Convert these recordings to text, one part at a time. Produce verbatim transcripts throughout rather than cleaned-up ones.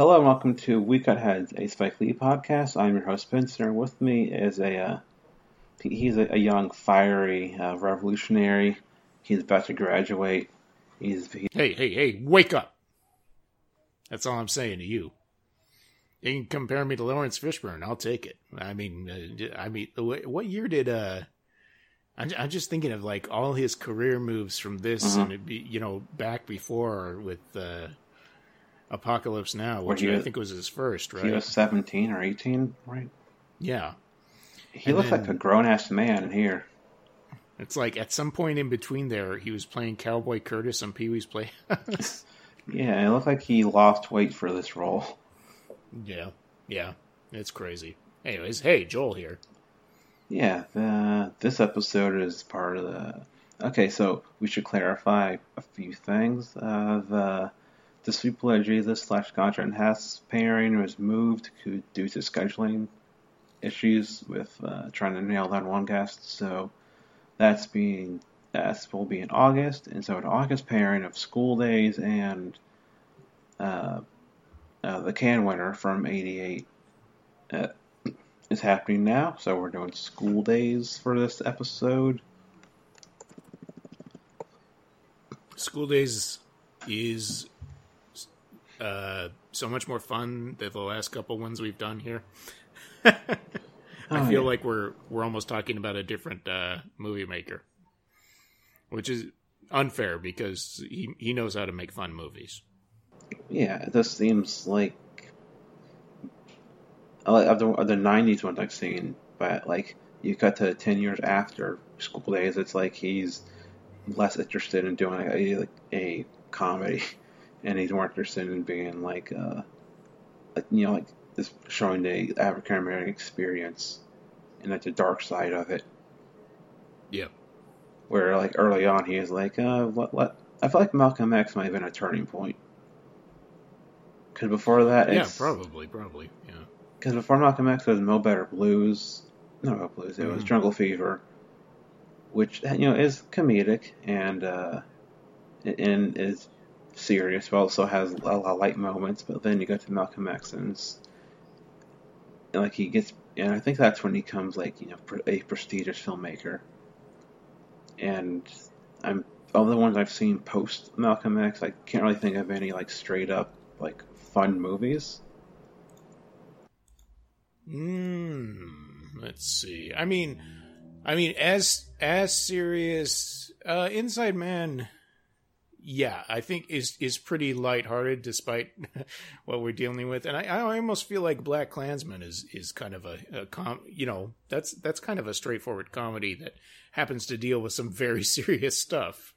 Hello and welcome to Week Ahead, a Spike Lee podcast. I'm your host Spencer. With me is a uh, he's a, a young, fiery uh, revolutionary. He's about to graduate. He's he, hey, hey, hey! Wake up! That's all I'm saying to you. You can compare me to Lawrence Fishburne. I'll take it. I mean, uh, I mean, what year did? Uh, I'm, I'm just thinking of like all his career moves from this uh-huh. and it'd be, you know, back before with. Uh, Apocalypse Now, which was, I think was his first, right? He was seventeen or eighteen, right? Yeah. He and looks then, like a grown-ass man in here. It's like at some point in between there, he was playing Cowboy Curtis on Pee-wee's Playhouse. Yeah, it looked like he lost weight for this role. Yeah, yeah. It's crazy. Anyways, hey, Joel here. Yeah, the, this episode is part of the... Okay, so we should clarify a few things. Uh, the... The Sweet Blood Jesus slash Gotcha and Hess pairing was moved due to scheduling issues with uh, trying to nail down one guest. So that's being that will be in August, and so an August pairing of School Days and uh, uh, the Can winner from eighty-eight uh, is happening now. So we're doing School Days for this episode. School Days is. Uh, so much more fun than the last couple ones we've done here. I oh, feel yeah. like we're we're almost talking about a different uh, movie maker, which is unfair because he he knows how to make fun movies. Yeah, it just seems like of the of the nineties ones I've seen, but like you cut to ten years after School Days, it's like he's less interested in doing a, like a comedy. And he's more interested in being like, uh, like you know, like this showing the African American experience and like the dark side of it. Yeah. Where like early on he is like, uh, what, what? I feel like Malcolm X might have been a turning point. Because before that, yeah, it's, probably, probably, yeah. Because before Malcolm X, there was Mo Better Blues, no Mo Blues, it mm-hmm. was Jungle Fever, which you know is comedic and uh, and is. serious, but also has a lot of light moments. But then you go to Malcolm X, and, and like he gets, and I think that's when he becomes like you know a prestigious filmmaker. And I'm all the ones I've seen post Malcolm X, I can't really think of any like straight up like fun movies. Hmm. Let's see. I mean, I mean, as as serious, uh, Inside Man. Yeah, I think is is pretty lighthearted despite what we're dealing with, and I, I almost feel like Black Klansman is is kind of a, a com, you know, that's that's kind of a straightforward comedy that happens to deal with some very serious stuff.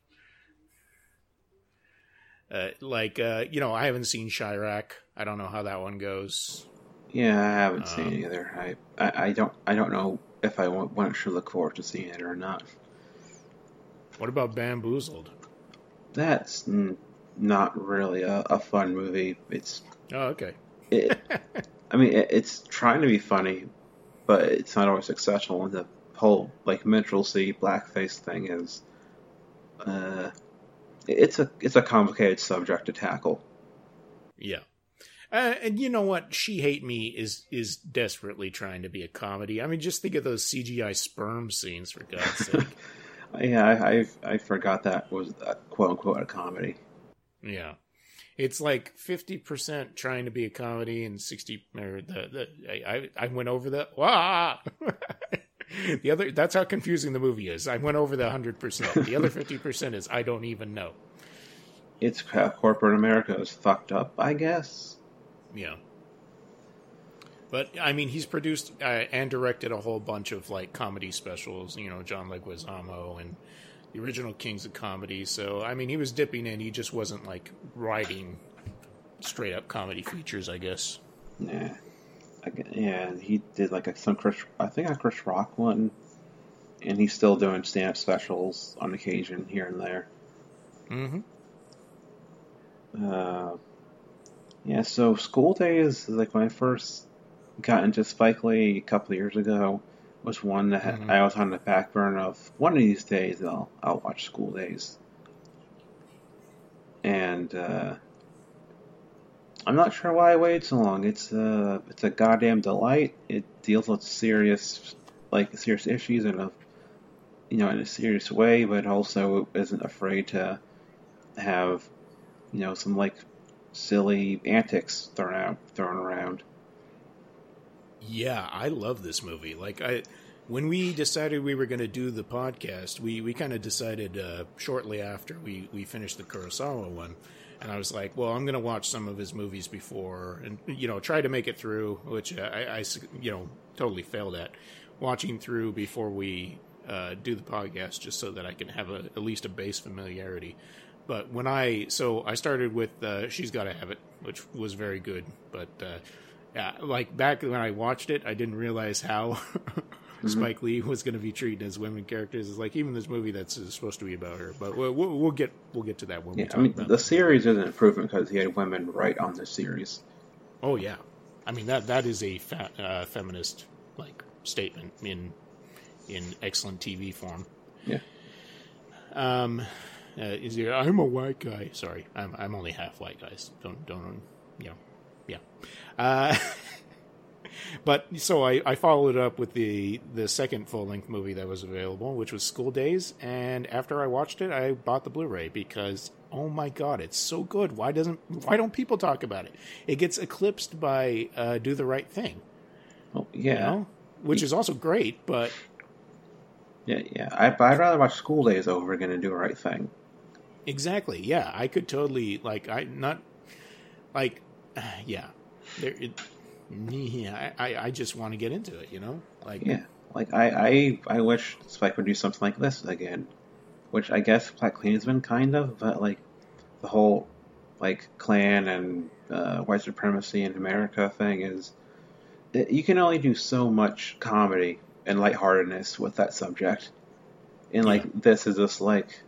Uh, like uh, you know, I haven't seen Chirac. I don't know how that one goes. Yeah, I haven't um, seen it either. I, I I don't I don't know if I want, want to look forward to seeing it or not. What about Bamboozled? That's n- not really a, a fun movie. It's oh okay. it, I mean, it, it's trying to be funny, but it's not always successful. And the whole like minstrelsy blackface thing is, uh, it's a it's a complicated subject to tackle. Yeah, uh, and you know what? She Hate Me is is desperately trying to be a comedy. I mean, just think of those C G I sperm scenes for God's sake. Yeah, I, I I forgot that was a, quote unquote a comedy. Yeah, it's like fifty percent trying to be a comedy and sixty. Or the the I I went over the wah. The other that's how confusing the movie is. I went over the hundred percent. The other fifty percent is I don't even know. It's how corporate America is fucked up, I guess. Yeah. But, I mean, he's produced uh, and directed a whole bunch of, like, comedy specials, you know, John Leguizamo and the original Kings of Comedy. So, I mean, he was dipping in. He just wasn't, like, writing straight-up comedy features, I guess. Yeah. Yeah, he did, like, a, some Chris... I think a Chris Rock one. And he's still doing stand-up specials on occasion here and there. Mm-hmm. Uh, yeah, so School Days, like, when I first... got into Spike Lee a couple of years ago was one that mm-hmm. I was on the back burner of one of these days I'll I'll watch School Days. And uh, I'm not sure why I waited so long. It's a it's a goddamn delight. It deals with serious like serious issues in a you know in a serious way, but also isn't afraid to have you know some like silly antics thrown out thrown around. Yeah, I love this movie. Like I, when we decided we were going to do the podcast, we, we kind of decided uh, shortly after we, we finished the Kurosawa one, and I was like, well, I'm going to watch some of his movies before, and you know, try to make it through, which I, I you know totally failed at watching through before we uh, do the podcast, just so that I can have a, at least a base familiarity. But when I so I started with uh, She's Gotta Have It, which was very good, but. Uh, Yeah, like back when I watched it, I didn't realize how mm-hmm. Spike Lee was going to be treated as women characters. It's like even this movie that's supposed to be about her, but we'll, we'll, we'll get we'll get to that when yeah, we talk I mean, about the series is an improvement because he had women right on the series. Oh yeah, I mean that that is a fa- uh, feminist like statement in in excellent T V form. Yeah. Um, uh, is there? I'm a white guy. Sorry, I'm I'm only half white, guys. Don't don't you know. Yeah. Uh, but so I, I followed up with the, the second full-length movie that was available, which was School Days. And after I watched it, I bought the Blu-ray because, oh my God, it's so good. Why doesn't why don't people talk about it? It gets eclipsed by uh, Do the Right Thing. Oh, yeah. You know? Which is also great, but... Yeah, yeah. I, but I'd rather watch School Days over again and Do the Right Thing. Exactly, yeah. I could totally, like, I not... Like... Yeah, there. It, yeah, I, I just want to get into it, you know. Like, yeah, like I, I, I wish Spike would do something like this again, which I guess Black Klansman kind of, but like the whole like Klan and uh, white supremacy in America thing is, it, you can only do so much comedy and lightheartedness with that subject, and like yeah. this is just like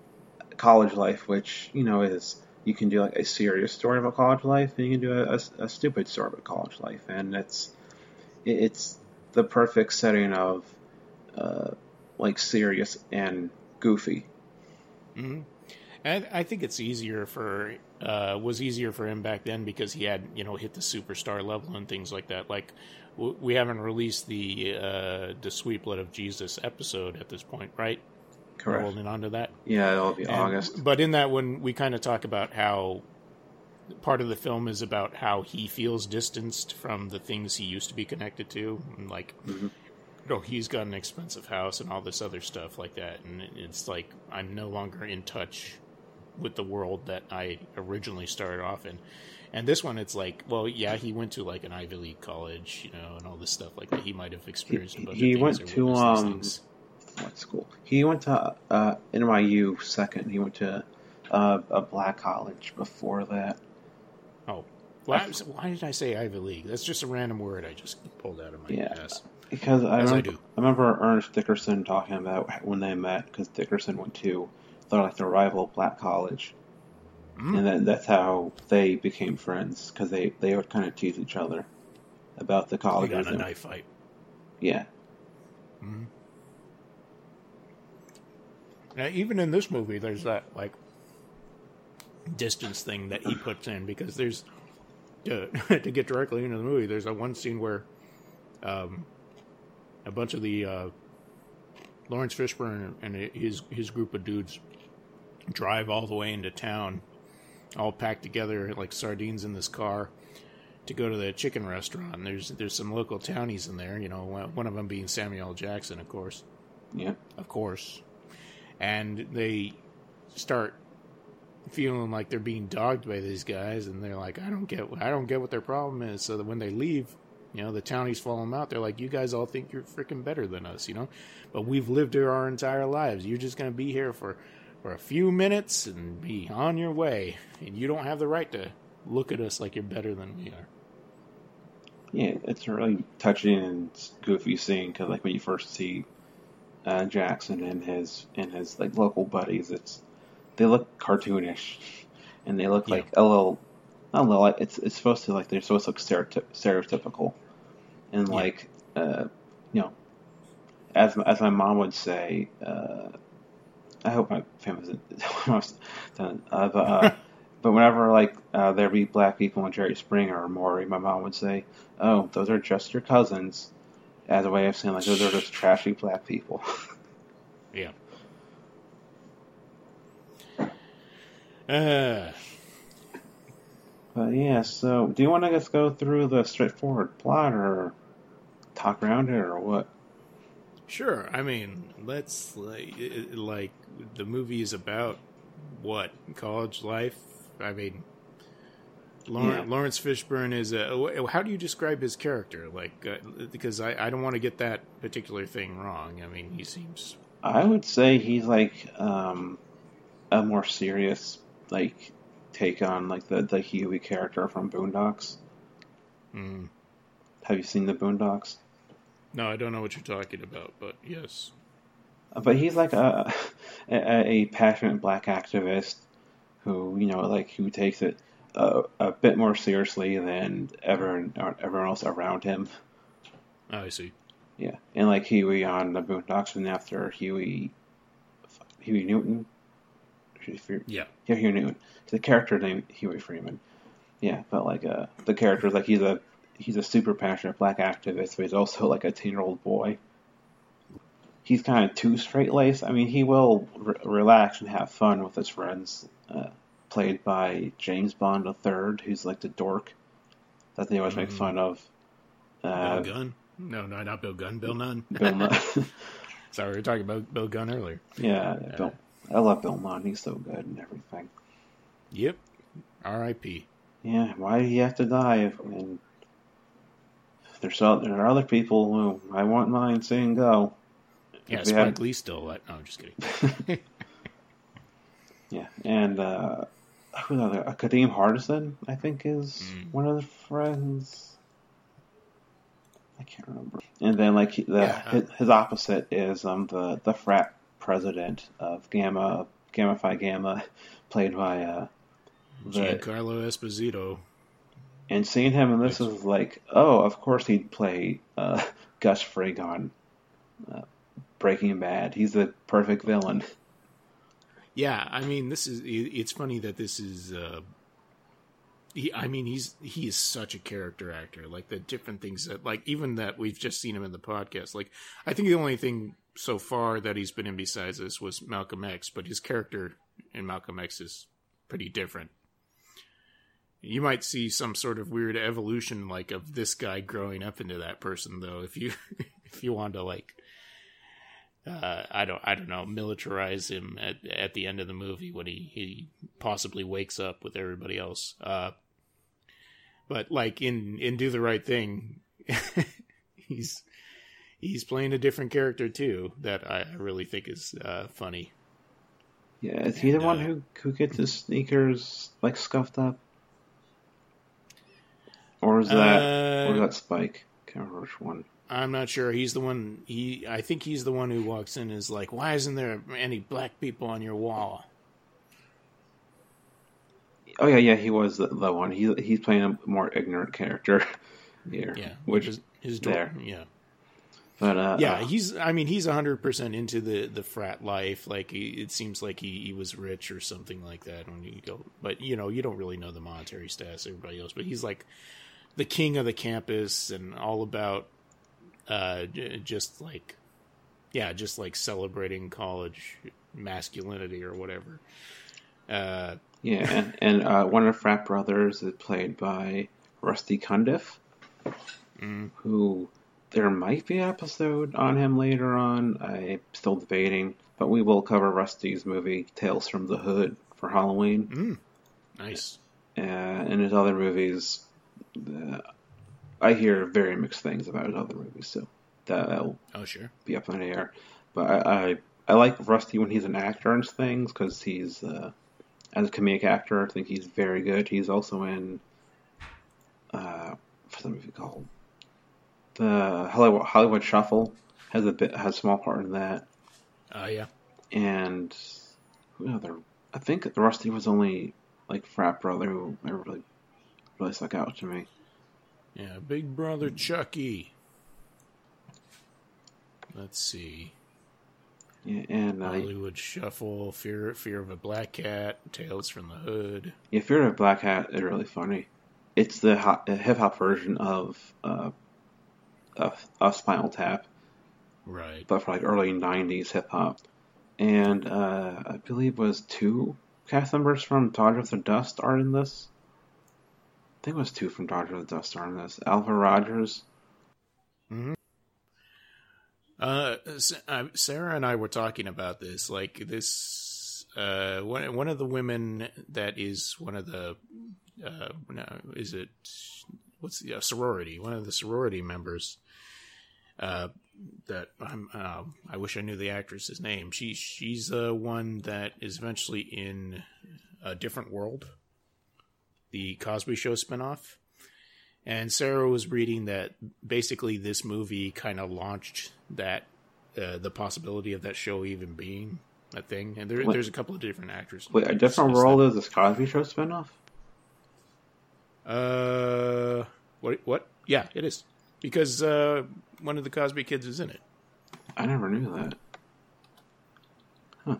college life, which you know is. You can do like a serious story about college life, and you can do a, a, a stupid story about college life, and it's it's the perfect setting of uh, like serious and goofy. Mm-hmm. And I think it's easier for uh, was easier for him back then because he had you know hit the superstar level and things like that. Like w- we haven't released the uh, the Sweet Blood of Jesus episode at this point, right? Correct. Holding on to that. Yeah, it'll be and, August. But in that one, we kind of talk about how part of the film is about how he feels distanced from the things he used to be connected to. And like, mm-hmm. you know, he's got an expensive house and all this other stuff like that. And it's like, I'm no longer in touch with the world that I originally started off in. And this one, it's like, well, yeah, he went to like an Ivy League college, you know, and all this stuff like that. He might have experienced he, a bunch he of things. He went to, um... what school? He went to uh, N Y U second. He went to uh, a black college before that. Oh, why, why did I say Ivy League? That's just a random word I just pulled out of my yeah, ass. Because I As remember, I do. I remember Ernest Dickerson talking about when they met, because Dickerson went to they're like the rival black college, mm. and then that's how they became friends because they, they would kind of tease each other about the college. They got in a knife fight. Yeah. Mm-hmm. Now, even in this movie, there's that like distance thing that he puts in because there's to, to get directly into the movie. There's a one scene where um, a bunch of the uh, Lawrence Fishburne and his his group of dudes drive all the way into town, all packed together like sardines in this car, to go to the chicken restaurant. And there's there's some local townies in there. You know, one of them being Samuel L. Jackson, of course. Yeah, of course. And they start feeling like they're being dogged by these guys, and they're like, I don't get, I don't get what their problem is. So that when they leave, you know, the townies follow them out. They're like, you guys all think you're freaking better than us, you know, but we've lived here our entire lives. You're just going to be here for, for a few minutes and be on your way, and you don't have the right to look at us like you're better than we are. Yeah, it's a really touching and goofy scene because, like, when you first see Uh, Jackson and his and his like local buddies, it's they look cartoonish, and they look yeah. like a little, not a little. It's it's supposed to like they're supposed to look stereotyp- stereotypical, and yeah. like uh, you know, as as my mom would say, uh, I hope my family's done. Uh, but uh, but whenever like uh, there be black people in Jerry Springer or Maury, my mom would say, "Oh, those are just your cousins," as a way of saying like those are just trashy black people. Yeah. Uh. But yeah, so do you want to just go through the straightforward plot or talk around it or what? Sure. I mean, let's like, like the movie is about what, college life. I mean, Lawrence, Yeah. Lawrence Fishburne is a. How do you describe his character? Like, uh, because I, I don't want to get that particular thing wrong. I mean, he seems. I would say he's like um, a more serious like take on like the the Huey character from Boondocks. Mm. Have you seen the Boondocks? No, I don't know what you're talking about, but yes. But he's like a, a a passionate black activist who, you know, like who takes it a, a bit more seriously than everyone everyone else around him. Oh, I see. Yeah, and like Huey on the Boondocks, and after Huey, Huey Newton. Yeah. Yeah, Huey Newton. It's a character named Huey Freeman. Yeah, but like uh, the character is like he's a he's a super passionate black activist, but he's also like a ten-year-old boy. He's kind of too straight-laced. I mean, he will re- relax and have fun with his friends. Uh, played by James Bond the Third, who's like the dork that they always mm-hmm. make fun of. Uh, Bill Gunn? No, no, not Bill Gunn. Bill Nunn. Bill Nunn. Sorry, we were talking about Bill Gunn earlier. Yeah, uh, Bill. I love Bill Nunn. He's so good and everything. Yep. R I P Yeah, why did he have to die? I mean, there's so, there are other people who I want mine saying go. Yeah, Spike had... Lee still alive. No, I'm just kidding. Yeah, and uh, who's other? Uh, Kadeem Hardison, I think, is mm. one of the friends. I can't remember. And then, like the yeah. his, his opposite is um the the frat president of Gamma Gamma Phi Gamma, played by uh, the, Giancarlo Esposito. And seeing him in this yes. is like, oh, of course he'd play uh, Gus Fring on uh, Breaking Bad. He's the perfect villain. Yeah, I mean, this is. It's funny that this is. Uh, he, I mean, he's he is such a character actor. Like the different things that, like even that we've just seen him in the podcast. Like I think the only thing so far that he's been in besides this was Malcolm X, but his character in Malcolm X is pretty different. You might see some sort of weird evolution, like of this guy growing up into that person, though. If you if you want to like. Uh, I don't. I don't know. Militarize him at at the end of the movie when he, he possibly wakes up with everybody else. Uh, but like in, in Do the Right Thing, he's he's playing a different character too that I really think is uh, funny. Yeah, is he and, the one uh, who who gets his sneakers like scuffed up, or is that uh, or is that Spike? Can't remember which one. I'm not sure. He's the one. He, I think he's the one who walks in and is like, "Why isn't there any black people on your wall?" Oh yeah, yeah, he was the, the one. He he's playing a more ignorant character here. Yeah, which is his there. Yeah, but uh, yeah, uh, he's. I mean, he's a hundred percent into the, the frat life. Like he, it seems like he, he was rich or something like that when you go. But you know, you don't really know the monetary status of everybody else. But he's like the king of the campus and all about. Uh, just like, yeah, just like celebrating college masculinity or whatever. Uh, yeah, and, and uh, one of the frat brothers is played by Rusty Cundiff, mm. who there might be an episode on him later on. I'm still debating, but we will cover Rusty's movie Tales from the Hood for Halloween. Mm. Nice. Uh, and his other movies. Uh, I hear very mixed things about his other movies, so that will oh sure be up in the air. But I, I I like Rusty when he's an actor and things because he's uh, as a comedic actor. I think he's very good. He's also in uh, what's the movie called? The Hollywood, Hollywood Shuffle has a bit has a small part in that. Oh uh, yeah. And who other? I think Rusty was only like frat brother who really really stuck out to me. Yeah, Big Brother Chucky. Let's see. Yeah, and uh, Hollywood Shuffle, Fear Fear of a Black Cat, Tales from the Hood. yeah, Fear of a Black Cat is really funny. It's the hip hop version of, uh, of of Spinal Tap, right? But for like early nineties hip hop. And uh, I believe was two cast members from Dodger of the Dust are in this. I think it was two from Dodger of the Dust are in this. Alva Rogers. Mm-hmm. Uh, Sarah and I were talking about this. Like this, uh, one one of the women that is one of the, uh, is it what's the uh, sorority? One of the sorority members. Uh, that I'm. Uh, I wish I knew the actress's name. She she's the uh, one that is eventually in A Different World, the Cosby Show spinoff. And Sarah was reading that basically this movie kind of launched that uh, the possibility of that show even being a thing. And there, there's a couple of different actors. Wait, A Different World is this Cosby Show spinoff? Uh, what? What? Yeah, it is because uh, one of the Cosby kids is in it. I never knew that. Huh?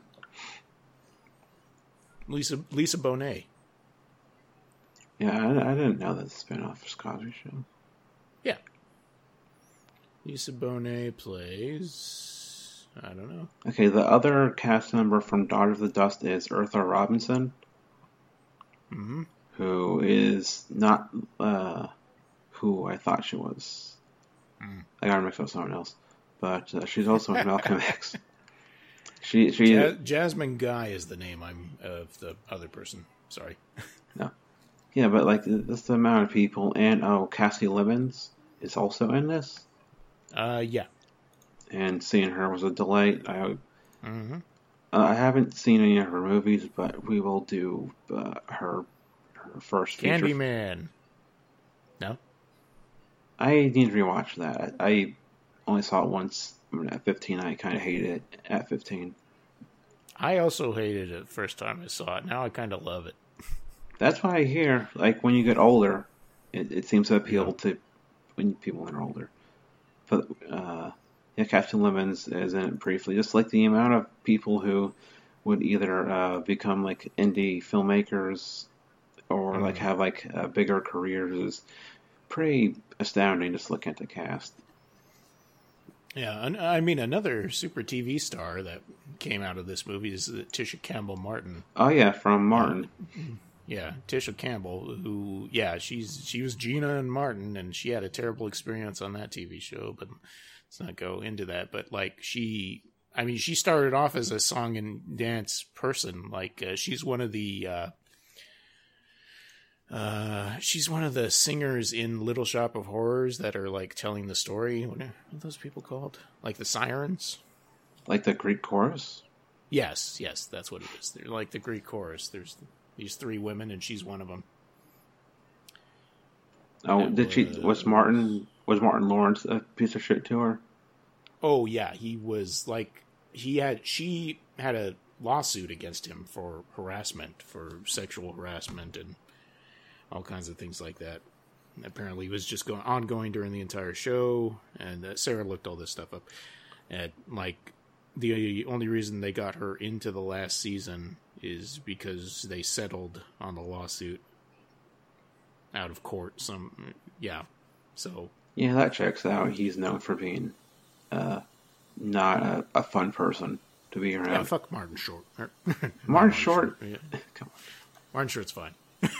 Lisa Lisa Bonet. Yeah, I, I didn't know that the spinoff was Cosby Show. Yeah. Lisa Bonet plays... I don't know. Okay, the other cast member from Dodger of the Dust is Eartha Robinson. Mm-hmm. Who is not uh, who I thought she was. Mm. I got her mixed up with someone else. But uh, she's also in Malcolm X. She, she ja- Jasmine Guy is the name I'm of the other person. Sorry. No. Yeah, but like that's the amount of people, and oh, Cassie Lemons is also in this. Uh, yeah. And seeing her was a delight. I, mm-hmm. uh, I haven't seen any of her movies, but we will do uh, her her first feature. Candyman. No. I need to rewatch that. I, I only saw it once. I mean, at fifteen, I kind of hated it. At fifteen, I also hated it the first time I saw it. Now I kind of love it. That's why I hear, like, when you get older, it, it seems to appeal to when people are older. But, uh, yeah, Captain Lemons is in it briefly. Just like the amount of people who would either uh, become, like, indie filmmakers or, mm. like, have, like, uh, bigger careers is pretty astounding just looking at the cast. Yeah, I mean, another super T V star that came out of this movie is Tisha Campbell Martin. Oh, yeah, from Martin. Uh, Yeah, Tisha Campbell, who, yeah, she's she was Gina and Martin, and she had a terrible experience on that T V show, but let's not go into that. But, like, she, I mean, she started off as a song and dance person. Like, uh, she's one of the, uh, uh, she's one of the singers in Little Shop of Horrors that are, like, telling the story. What are, what are those people called? Like the sirens? Like the Greek chorus? Yes, yes, that's what it is. They're like the Greek chorus. There's these three women, and she's one of them. Oh, and did was, she? Was Martin? Was Martin Lawrence a piece of shit to her? Oh yeah, he was like he had. She had a lawsuit against him for harassment, for sexual harassment, and all kinds of things like that. And apparently, it was just going ongoing during the entire show. And uh, Sarah looked all this stuff up, and like the only reason they got her into the last season is because they settled on the lawsuit out of court. Some, yeah. So yeah, that checks out. He's known for being uh, not a, a fun person to be around. Yeah, fuck Martin Short. Martin, Martin Short. Short. Yeah. Come on, Martin Short's fine.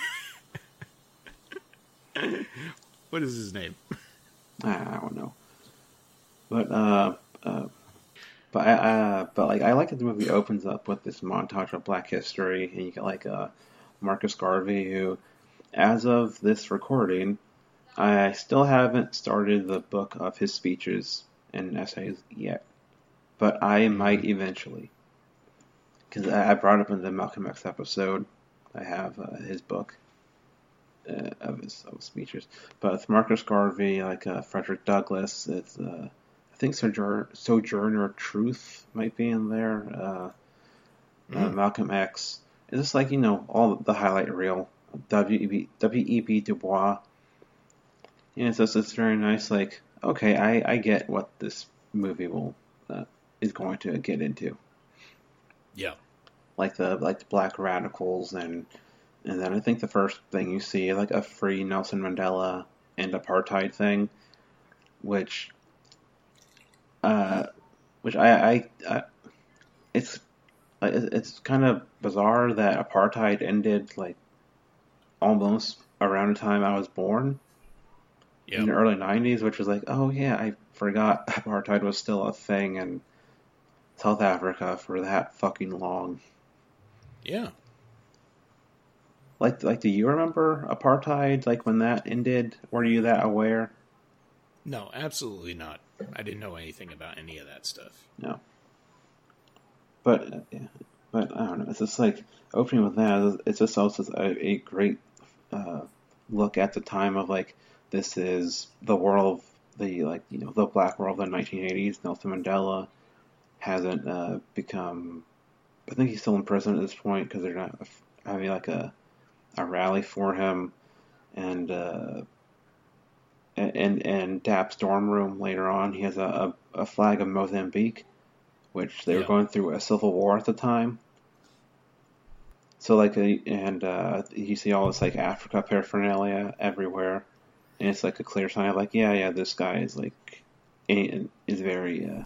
What is his name? I don't know. But uh, uh But I, uh, but like I like that the movie opens up with this montage of Black history, and you get like uh, Marcus Garvey, who, as of this recording, I still haven't started the book of his speeches and essays yet, but I might eventually, because I brought up in the Malcolm X episode, I have uh, his book uh, of his of his speeches. But with Marcus Garvey, like uh, Frederick Douglass, it's. Uh, I think Sojourner, Sojourner Truth might be in there. Uh, mm. uh, Malcolm X. It's just like, you know, all the highlight reel. W E B Du Bois. Yeah, so it's, it's very nice. Like, okay, I, I get what this movie will uh, is going to get into. Yeah. Like the like the black radicals, and and then I think the first thing you see is like a free Nelson Mandela and apartheid thing, which uh, which I, I, I it's it's kind of bizarre that apartheid ended like almost around the time I was born. Yep. In the early nineties, which was like, oh yeah, I forgot apartheid was still a thing in South Africa for that fucking long. Yeah. Like, like, do you remember apartheid? Like when that ended, were you that aware? No, absolutely not. I didn't know anything about any of that stuff. No. But, uh, yeah, but I don't know. It's just like opening with that. It's just also a, a great uh, look at the time of like this is the world, the like you know the black world of the nineteen eighties. Nelson Mandela hasn't uh, become. I think he's still in prison at this point because they're not having like a a rally for him, and uh, and and Dap's dorm room later on he has a, a, a flag of Mozambique, which they yeah. were going through a civil war at the time. So like and uh, you see all this like Africa paraphernalia everywhere, and it's like a clear sign of like yeah yeah this guy is like is very uh,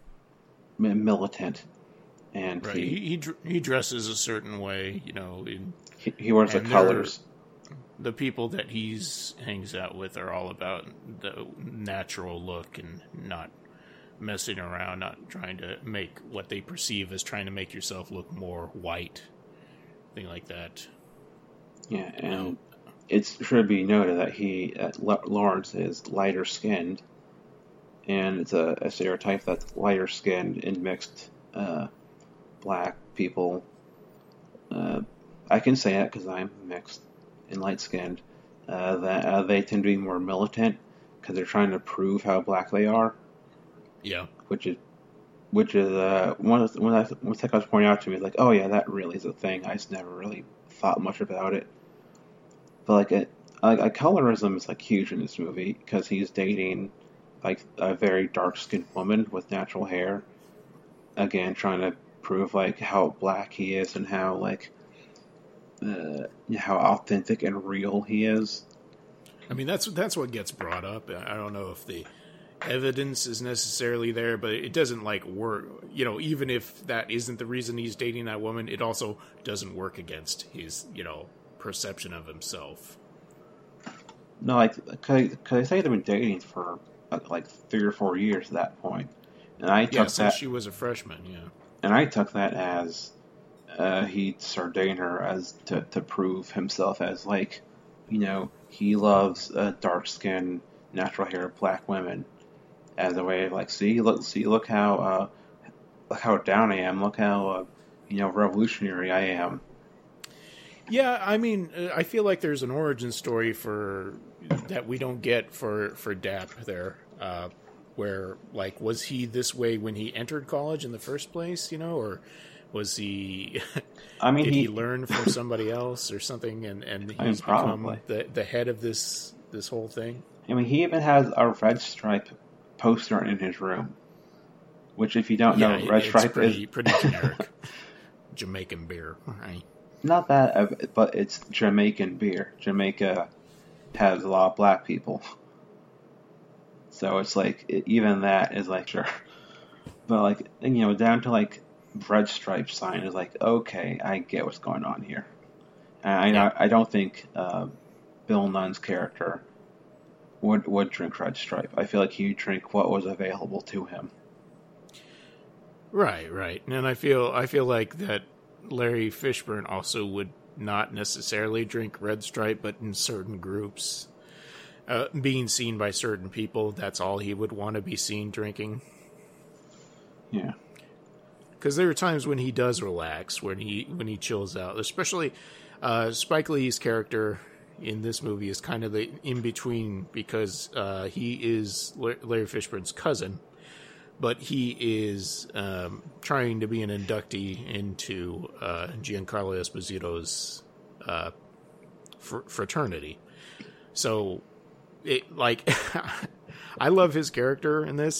militant. And right. he, he he dresses a certain way, you know. In, he, he wears the colors. The people that he's hangs out with are all about the natural look and not messing around, not trying to make what they perceive as trying to make yourself look more white, thing like that. Yeah, and um, it should be noted that he, uh, Lawrence, is lighter skinned, and it's a, a stereotype that lighter skinned and mixed. Uh, Black people, uh, I can say that because I'm mixed and light-skinned, uh, that uh, they tend to be more militant because they're trying to prove how black they are. Yeah, which is, which is uh, one of the, when I when Tech was pointing out to me, like, oh yeah, that really is a thing. I just never really thought much about it. But like, it, like, like colorism is like huge in this movie because he's dating like a very dark-skinned woman with natural hair. Again, trying to prove like how black he is and how like uh, how authentic and real he is. I mean, that's that's what gets brought up. I don't know if the evidence is necessarily there, but it doesn't like work. You know, even if that isn't the reason he's dating that woman, it also doesn't work against his you know perception of himself. No, like because they say they've been dating for like three or four years at that point, and I took yeah, since that she was a freshman. Yeah. And I took that as uh, he started dating her as to, to prove himself as like, you know, he loves uh, dark skinned, natural hair black women as a way of like, see, look, see, look how, uh, look how down I am, look how, uh, you know, revolutionary I am. Yeah, I mean, I feel like there's an origin story for that we don't get for for Dap there. Uh, Where, like, was he this way when he entered college in the first place, you know, or was he, I mean, did he, he learn from somebody else or something, and, and he's I mean, become the, the head of this this whole thing? I mean, he even has a Red Stripe poster in his room, which, if you don't yeah, know, Red it's Stripe pretty, is... pretty generic Jamaican beer, right? Not that, but it's Jamaican beer. Jamaica has a lot of black people. So it's like, it, even that is like, sure. But like, you know, down to like Red Stripe sign is like, okay, I get what's going on here. And I, yeah. I, I don't think uh, Bill Nunn's character would would drink Red Stripe. I feel like he'd drink what was available to him. Right, right. And I feel I feel like that Larry Fishburne also would not necessarily drink Red Stripe, but in certain groups. Uh, being seen by certain people, that's all he would want to be seen drinking. Yeah. Because there are times when he does relax, when he when he chills out. Especially uh, Spike Lee's character in this movie is kind of the in-between because uh, he is Larry Fishburne's cousin, but he is um, trying to be an inductee into uh, Giancarlo Esposito's uh, fr- fraternity. So... It, like, I love his character in this.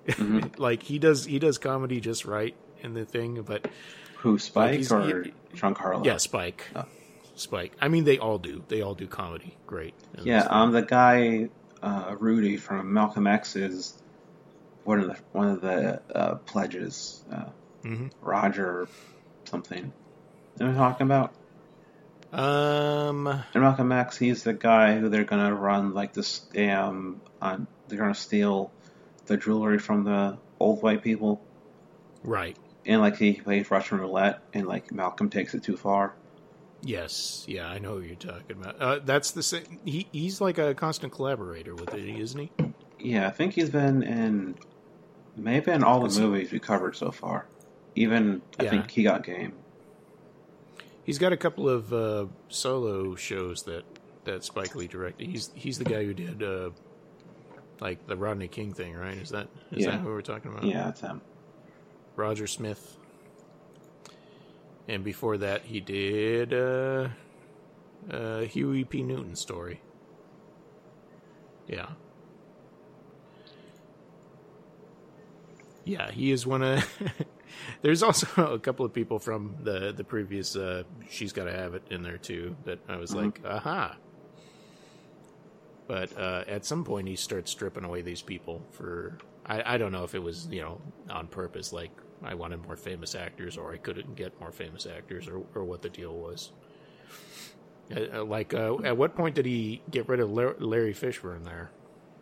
Mm-hmm. Like he does, he does comedy just right in the thing. But Who, Spike like or he, Giancarlo? Yeah, Spike. Oh. Spike. I mean, they all do. They all do comedy great. Yeah, um, the guy uh, Rudy from Malcolm X is one of the one of the uh, pledges. Uh, mm-hmm. Roger something. You know what I'm talking about? Um, in Malcolm X, he's the guy who they're gonna run like this scam on. They're gonna steal the jewelry from the old white people, right? And like he plays Russian roulette, and like Malcolm takes it too far. Yes, yeah, I know who you're talking about. Uh, that's the same. He he's like a constant collaborator with it, isn't he? Yeah, I think he's been in maybe in all the movies we covered so far. Even I yeah. think he got game. He's got a couple of uh, solo shows that, that Spike Lee directed. He's he's the guy who did uh, like the Rodney King thing, right? Is that is yeah. that who we're talking about? Yeah, that's him. Roger Smith. And before that, he did uh, uh, Huey P. Newton story. Yeah. Yeah, he is one of... There's also a couple of people from the, the previous uh, She's Gotta Have It in there, too, that I was mm-hmm. like, aha. But uh, at some point, he starts stripping away these people for... I, I don't know if it was, you know, on purpose, like... I wanted more famous actors, or I couldn't get more famous actors, or, or what the deal was. Uh, like, uh, at what point did he get rid of Larry Fishburne there?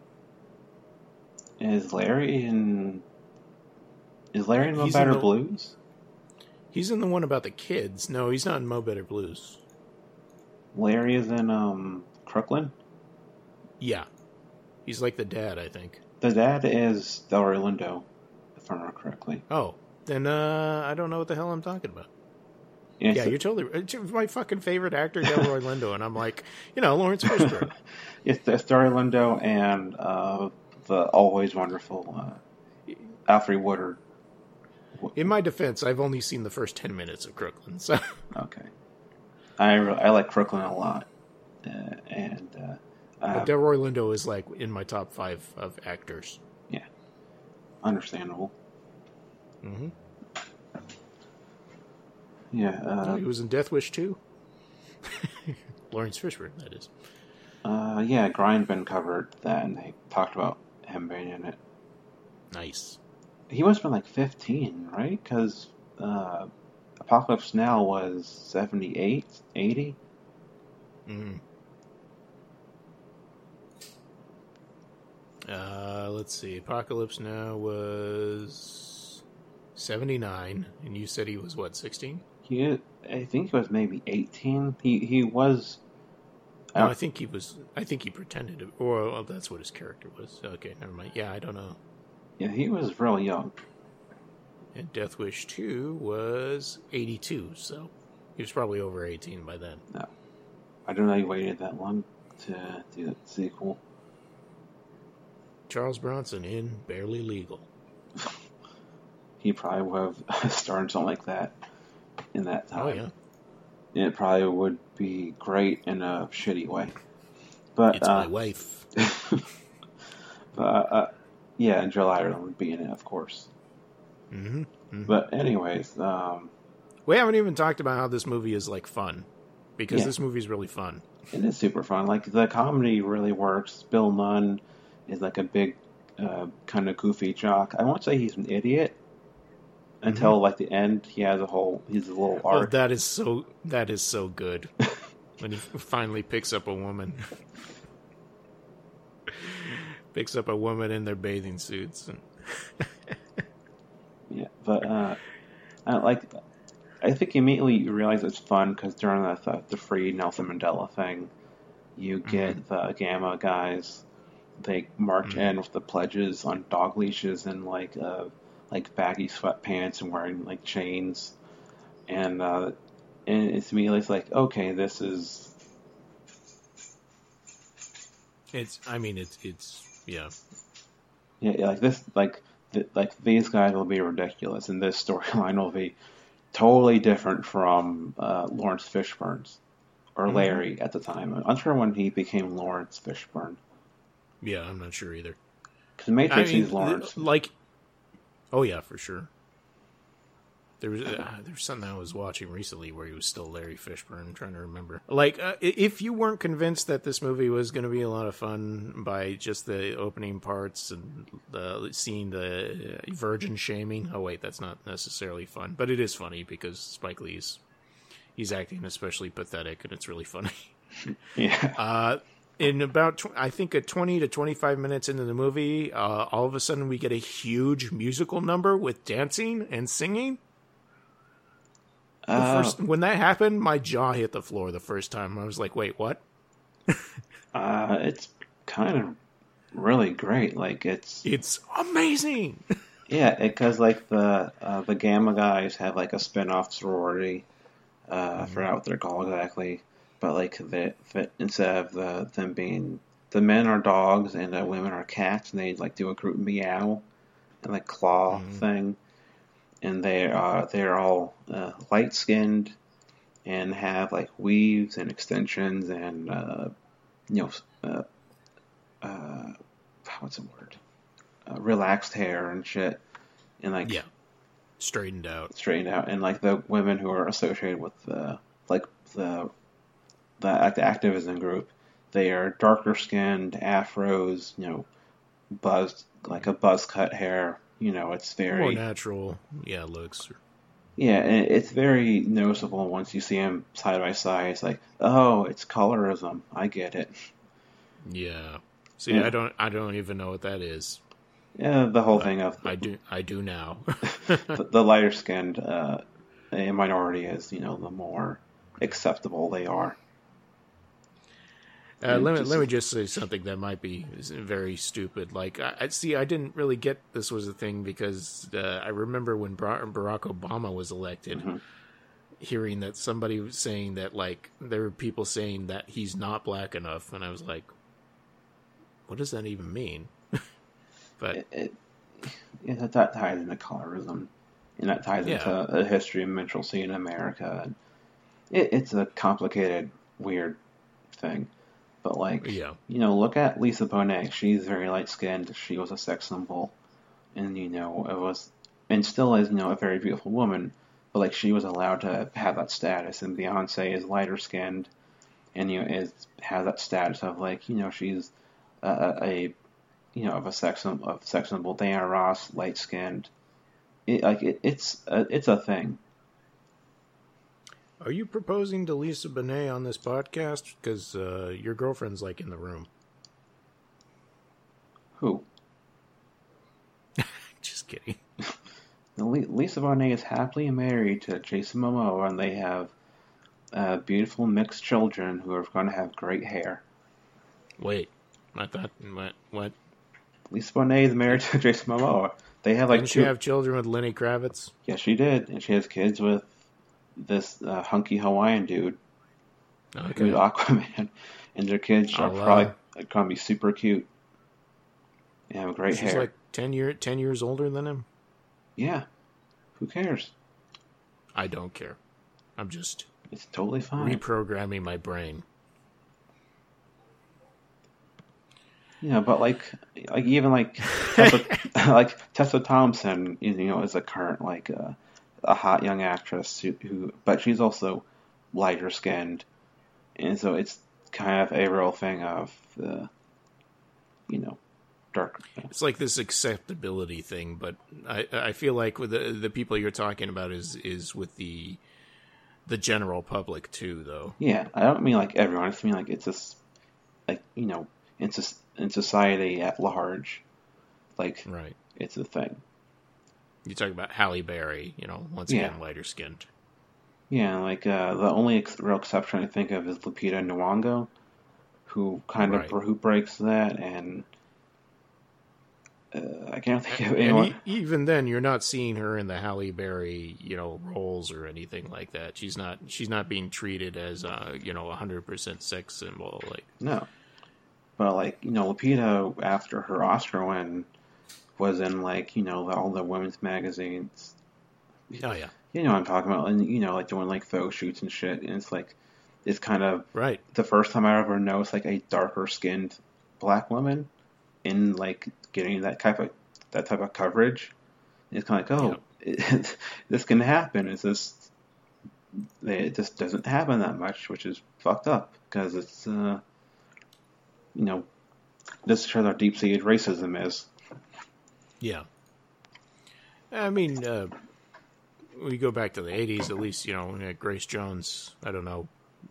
Is Larry in... Is Larry in Mo Better the, Blues? He's in the one about the kids. No, he's not in Mo Better Blues. Larry is in um, Crooklyn? Yeah. He's like the dad, I think. The dad is Delroy Lindo, if I remember correctly. Oh. Then uh, I don't know what the hell I'm talking about. Yeah, yeah so, you're totally it's my fucking favorite actor, Delroy Lindo, and I'm like, you know, Lawrence Fishburne. It's, it's Delroy Lindo and uh, the always wonderful uh, Alfre Woodard. In my defense, I've only seen the first ten minutes of Crooklyn, so okay. I really, I like Crooklyn a lot, uh, and uh, uh, but Delroy Lindo is like in my top five of actors. Yeah, understandable. Mm-hmm. Yeah. Uh, oh, he was in Death Wish too. Lawrence Fishburne, that is. Uh, yeah, Grindbin covered that, and they talked about him being in it. Nice. He must have been like fifteen, right? Because uh, Apocalypse Now was seventy-eight, eighty. Mm. Uh, let's see. Apocalypse Now was seventy-nine, and you said he was what, sixteen? He, I think he was maybe eighteen. He he was. I, no, I think he was. I think he pretended to, or well, that's what his character was. Okay, never mind. Yeah, I don't know. Yeah, he was real young. And Death Wish two was eighty-two, so he was probably over eighteen by then. No, I don't know he waited that long to do the sequel. Charles Bronson in Barely Legal. He probably would have started something like that in that time. Oh, yeah. And it probably would be great in a shitty way. But It's uh, my wife. but, uh, yeah, and Jill Ireland would be in it, of course. Mm-hmm. Mm-hmm. But anyways... Um, we haven't even talked about how this movie is, like, fun. Because yeah. this movie is really fun. It is super fun. Like, the comedy really works. Bill Nunn is like a big, uh, kind of goofy jock. I won't say he's an idiot until mm-hmm. like the end. He has a whole, he's a little arc. Oh, that is so. That is so good. When he finally picks up a woman, picks up a woman in their bathing suits. And yeah, but uh, I like. I think immediately you realize it's fun because during the, the the free Nelson Mandela thing, you get mm-hmm. the Gamma guys. They march mm-hmm. in with the pledges on dog leashes and like uh, like baggy sweatpants and wearing like chains, and uh, and it's immediately it's like, okay, this is. It's. I mean, it's. It's. Yeah. Yeah, like this, like th- like these guys will be ridiculous, and this storyline will be totally different from uh, Lawrence Fishburne's or Larry mm-hmm. at the time. I'm unsure when he became Lawrence Fishburne. Yeah, I'm not sure either. Because Matrix I mean, is Lawrence. Like, Oh yeah, for sure. There was uh, there was something I was watching recently where he was still Larry Fishburne. I'm trying to remember. Like, uh, if you weren't convinced that this movie was going to be a lot of fun by just the opening parts and the, seeing the virgin shaming, oh wait, that's not necessarily fun, but it is funny because Spike Lee's he's acting especially pathetic, and it's really funny. Yeah. Uh, in about, tw- I think, at twenty to twenty-five minutes into the movie, uh, all of a sudden we get a huge musical number with dancing and singing. The Uh, first, when that happened, my jaw hit the floor the first time. I was like, wait, what? uh, it's kind of really great. Like, it's... It's amazing! Yeah, because, like, the uh, the Gamma guys have, like, a spin-off sorority. Uh, I forgot what they're called exactly. But, like, the, the, instead of the, them being... The men are dogs and the women are cats, and they, like, do a group meow and, like, claw Mhm. thing. And they are they're all uh, light skinned and have like weaves and extensions and uh, you know uh, uh, what's the word uh, relaxed hair and shit and like Yeah. Straightened out. straightened out, and like the women who are associated with the like the the act- activism group, they are darker skinned, afros, you know, buzzed like a buzz cut hair. You know, it's very More natural, yeah, looks. Yeah, and it's very noticeable once you see them side by side. It's like, oh, it's colorism. I get it. Yeah. See, Yeah. I don't, I don't even know what that is. Yeah, the whole But thing of I do, I do now. the, the lighter skinned uh, a minority is, you know, the more acceptable they are. Uh, And let me just- let me just say something that might be very stupid. Like, I, I see, I didn't really get this was a thing because uh, I remember when Bra- Barack Obama was elected, Mhm. hearing that somebody was saying that, like, there were people saying that he's not black enough, and I was like, what does that even mean? But It, it, yeah, that, that ties into colorism, and that ties Yeah. into the history of minstrelsy in America. And it, it's a complicated, weird thing. But, like, yeah, you know, look at Lisa Bonet. She's very light skinned. She was a sex symbol. And, you know, it was, and still is, you know, a very beautiful woman. But, like, she was allowed to have that status. And Beyonce is lighter skinned and, you know, is, has that status of, like, you know, she's a, a you know, of a sex, of sex symbol. Diana Ross, light skinned. It, like, it, it's, a, it's a thing. are you proposing to Lisa Bonet on this podcast? Because uh, your girlfriend's like in the room. Who? Just kidding. Lisa Bonet is happily married to Jason Momoa, and they have uh, beautiful mixed children who are going to have great hair. Wait, I thought what? What? Lisa Bonet is married to Jason Momoa. They have like Didn't two. she have children with Lenny Kravitz? Yeah, she did, and she has kids with this uh, hunky Hawaiian dude who's Okay. Aquaman, and their kids are I'll, uh, probably going to be super cute. They have great She's hair. like ten year, ten years older than him. Yeah, who cares? I don't care. I'm just It's totally fine. reprogramming my brain. You know, but like, like even like Tessa, like Tessa Thompson, you know, is a current like uh, a hot young actress who, who, but she's also lighter skinned, and so it's kind of a real thing of the, you know, dark. It's like this acceptability thing, but I I feel like with the the people you're talking about is is with the the general public too, though. Yeah, I don't mean like everyone. I just mean like it's just like you know, in soc- in society at large, like Right. it's a thing. You talk about Halle Berry, you know, once Yeah. again lighter skinned. Yeah, like uh, the only ex- real exception I think of is Lupita Nyong'o, who kind Right. of who breaks that, and uh, I can't think of And anyone. e- even then, you're not seeing her in the Halle Berry, you know, roles or anything like that. She's not. She's not being treated as, uh, you know, a hundred percent sex symbol. Like, No, but like you know, Lupita after her Oscar win was in like you know all the women's magazines. oh yeah, You know what I'm talking about, and you know like doing like photo shoots and shit, and it's like it's kind of right. the first time I ever noticed like a darker skinned black woman in like getting that type of that type of coverage. It's kind of like, oh, it, this can happen. It's just it just doesn't happen that much, which is fucked up because it's uh, you know this shows how deep seated racism is. Yeah. I mean, uh, we go back to the eighties. At least you know Grace Jones. I don't know.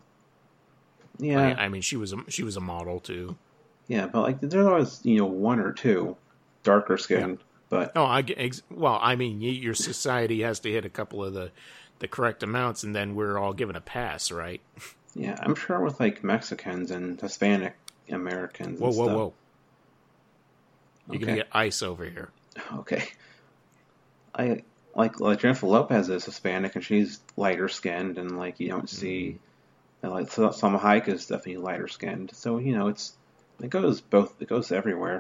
Yeah, I, I mean, she was a, she was a model too. Yeah, but like there's always you know one or two darker skinned, yeah. but oh, I ex- well, I mean, your society has to hit a couple of the the correct amounts, and then we're all given a pass, right? Yeah, I'm sure with like Mexicans and Hispanic Americans. Whoa, and whoa, stuff. whoa! You're okay. Gonna get ice over here. Okay. I like like Jennifer Lopez is Hispanic and she's lighter skinned, and like you don't see, mm-hmm. like so Salma Hayek is definitely lighter skinned. So you know it's it goes both it goes everywhere.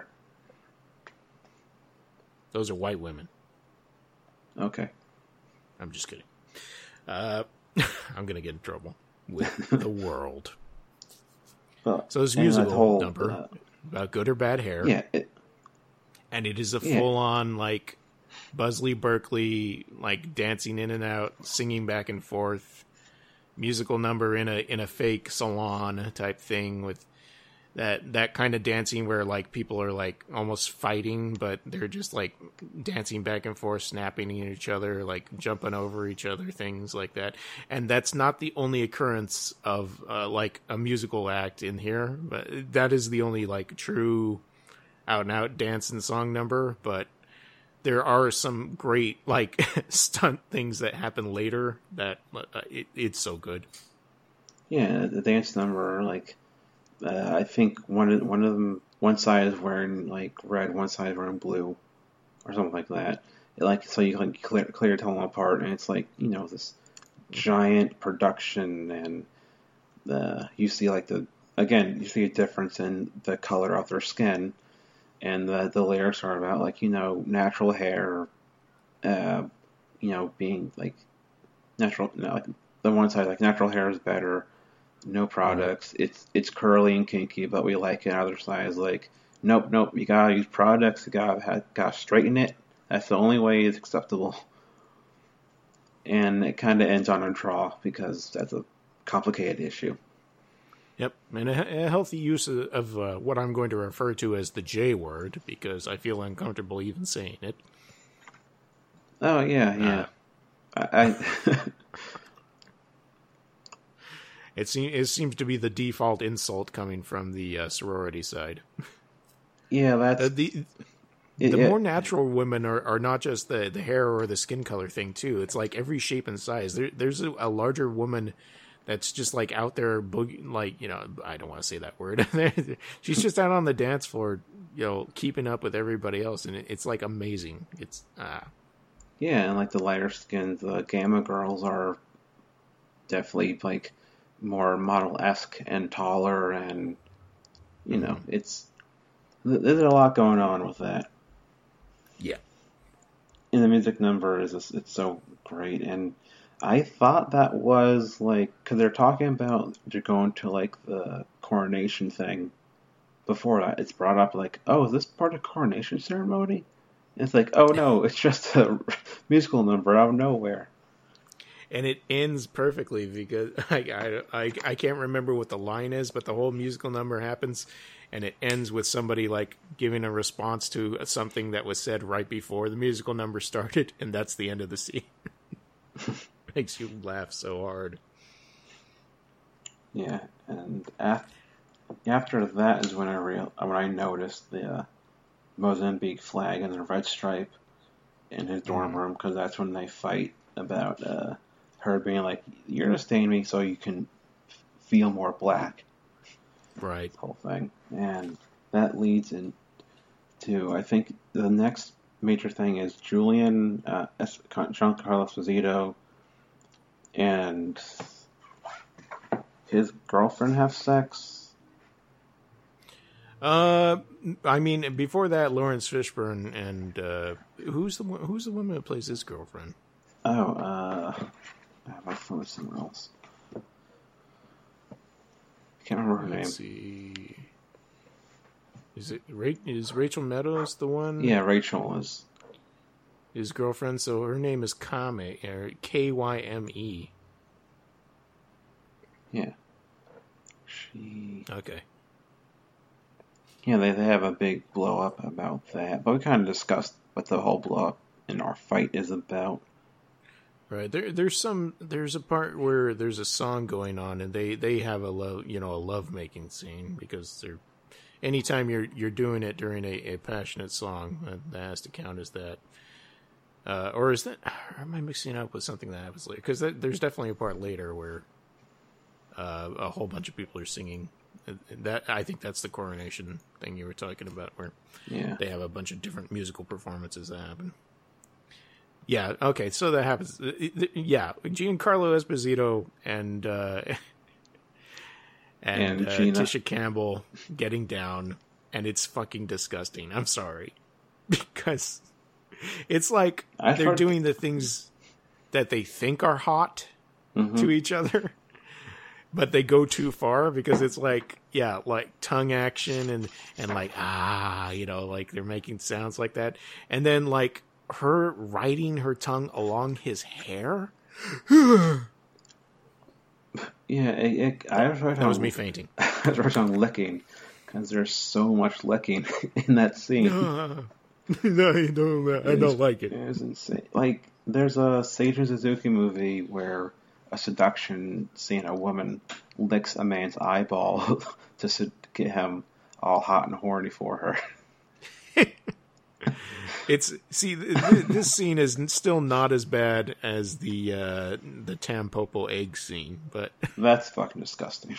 Those are white women. Okay. I'm just kidding. Uh, I'm gonna get in trouble with the world. Well, so this musical whole, number uh, about good or bad hair. Yeah. It, and it is a yeah. full on like Buzzley Berkeley, like dancing in and out, singing back and forth, musical number in a in a fake salon type thing with that that kind of dancing where like people are like almost fighting, but they're just like dancing back and forth, snapping at each other, like jumping over each other, things like that. And that's not the only occurrence of uh, like a musical act in here, but that is the only like true out and out dance and song number. But there are some great like stunt things that happen later that uh, it, it's so good. Yeah, the dance number, like uh, I think one of one of them, one side is wearing like red, one side is wearing blue, or something like that. It, like so you can clear clear tell them apart, and it's like you know this giant production, and the you see like the again you see a difference in the color of their skin. And the the lyrics are about like you know natural hair, uh, you know being like natural. You know, like the one side like natural hair is better, no products. Mm-hmm. It's it's curly and kinky, but we like it. Other side is like nope, nope. You gotta use products. You gotta have, gotta straighten it. That's the only way it's acceptable. And it kind of ends on a draw because that's a complicated issue. Yep, and a, a healthy use of, of uh, what I'm going to refer to as the J word, because I feel uncomfortable even saying it. Oh, yeah, yeah. Uh, I, I it, seem, it seems to be the default insult coming from the uh, sorority side. Yeah, that's... Uh, the it, the it, more natural women are, are not just the, the hair or the skin color thing, too. It's like every shape and size. There, there's a, a larger woman... that's just like out there, boogie, like, you know, I don't want to say that word. She's just out on the dance floor, you know, keeping up with everybody else. And it's like amazing. It's, ah. Yeah, and like the lighter skinned, the Gamma girls are definitely like more model-esque and taller. And, you know, mm-hmm. it's, there's a lot going on with that. Yeah. And the music number is, just, it's so great. And, I thought that was like because they're talking about they're going to like the coronation thing. Before that, it's brought up like, oh, is this part of coronation ceremony? And it's like, oh no, it's just a musical number out of nowhere. And it ends perfectly because I, I I I can't remember what the line is, but the whole musical number happens, and it ends with somebody like giving a response to something that was said right before the musical number started, and that's the end of the scene. Makes you laugh so hard. Yeah, and after, after that is when I real when I noticed the uh, Mozambique flag and the red stripe in his dorm mm-hmm. room, because that's when they fight about uh, her being like, "You're gonna stain me so you can f- feel more black." Right. This whole thing, and that leads into I think the next major thing is Julian uh, Giancarlo Esposito and his girlfriend have sex. Uh, I mean, before that, Lawrence Fishburne and uh, who's the who's the woman who plays his girlfriend? Oh, uh, my phone is somewhere else. I can't remember her Let's name. See. Is it Ra- is Rachel Meadows the one? Yeah, Rachel is. his girlfriend. So her name is Kame, or K Y M E. Yeah. She. Okay. Yeah, they, they have a big blow up about that. But we kind of discussed what the whole blow up in our fight is about. Right. There there's some there's a part where there's a song going on and they, they have a love you know, a love making scene because they're anytime you're you're doing it during a, a passionate song, that, that has to count as that. Uh, or is that or am I mixing up with something that happens later? Because there's definitely a part later where uh, a whole bunch of people are singing. That I think that's the coronation thing you were talking about, where yeah. they have a bunch of different musical performances that happen. Yeah, okay, so that happens. Yeah, Giancarlo Esposito and uh, and, and uh, Tisha Campbell getting down, and it's fucking disgusting. I'm sorry, because it's like I've they're heard... doing the things that they think are hot mm-hmm. to each other. But they go too far because it's like, yeah, like tongue action and, and like, ah, you know, like they're making sounds like that. And then like her riding her tongue along his hair. yeah, it, it, I was right That on, was me fainting. I was right on licking because there's so much licking in that scene. Uh, no, you don't, I don't like it. It's insane. Like, there's a Seiji Suzuki movie where a seduction scene, a woman licks a man's eyeball to get him all hot and horny for her. It's see, this scene is still not as bad as the uh, the Tampopo egg scene, but that's fucking disgusting.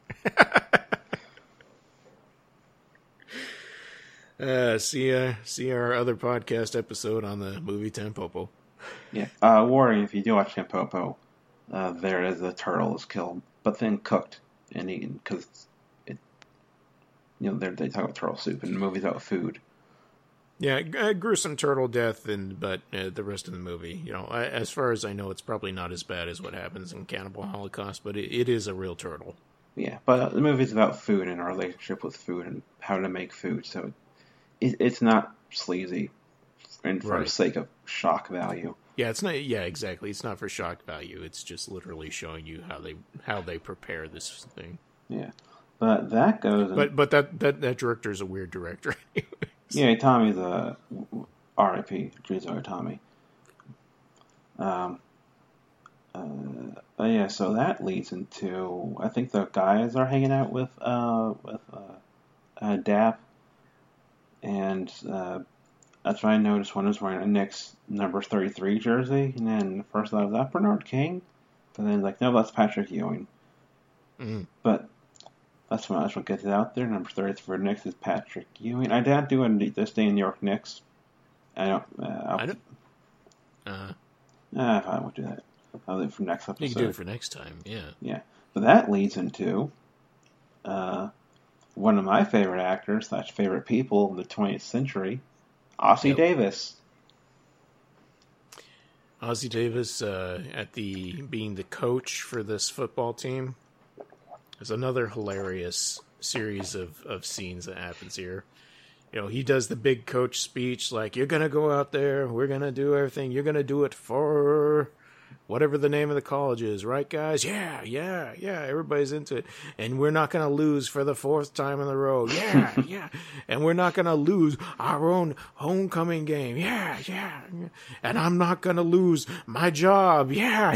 uh, see, uh, see our other podcast episode on the movie Tampopo. Yeah, uh, warning: if you do watch Tampopo. Uh, there is a turtle is killed, but then cooked and eaten because it, you know, they talk about turtle soup and the movie's about food. Yeah, a gruesome turtle death, and but uh, the rest of the movie, you know, I, as far as I know, it's probably not as bad as what happens in Cannibal Holocaust, but it, it is a real turtle. Yeah, but the movie's about food and our relationship with food and how to make food, so it, it's not sleazy, and for right. the sake of shock value. Yeah, it's not. Yeah, exactly. It's not for shock value. It's just literally showing you how they how they prepare this thing. Yeah, but that goes. But in, but that, that that director is a weird director. Yeah, Tommy's a R I P Juzo Tommy. Um. Uh. But yeah, so that leads into I think the guys are hanging out with uh with uh, uh Dap, and uh. That's when I noticed one was wearing a Knicks number thirty-three jersey, and then first I was that Bernard King, but then like no, that's Patrick Ewing. Mm-hmm. But that's when I just want to get it out there. Number thirty-three for Knicks is Patrick Ewing. I did do a, this day in New York Knicks. I don't. Uh, I don't. Uh, uh, I won't do that. I'll do it for next episode. You can do it for next time. Yeah. Yeah, but that leads into uh, one of my favorite actors slash favorite people in the twentieth century. Ossie yep. Davis. Ossie Davis uh, at the being the coach for this football team. There's another hilarious series of, of scenes that happens here. You know, he does the big coach speech like, you're going to go out there, we're going to do everything, you're going to do it for whatever the name of the college is, right, guys? Yeah, yeah, yeah, everybody's into it. And we're not going to lose for the fourth time in a row. Yeah, yeah. And we're not going to lose our own homecoming game. Yeah, yeah. And I'm not going to lose my job. Yeah.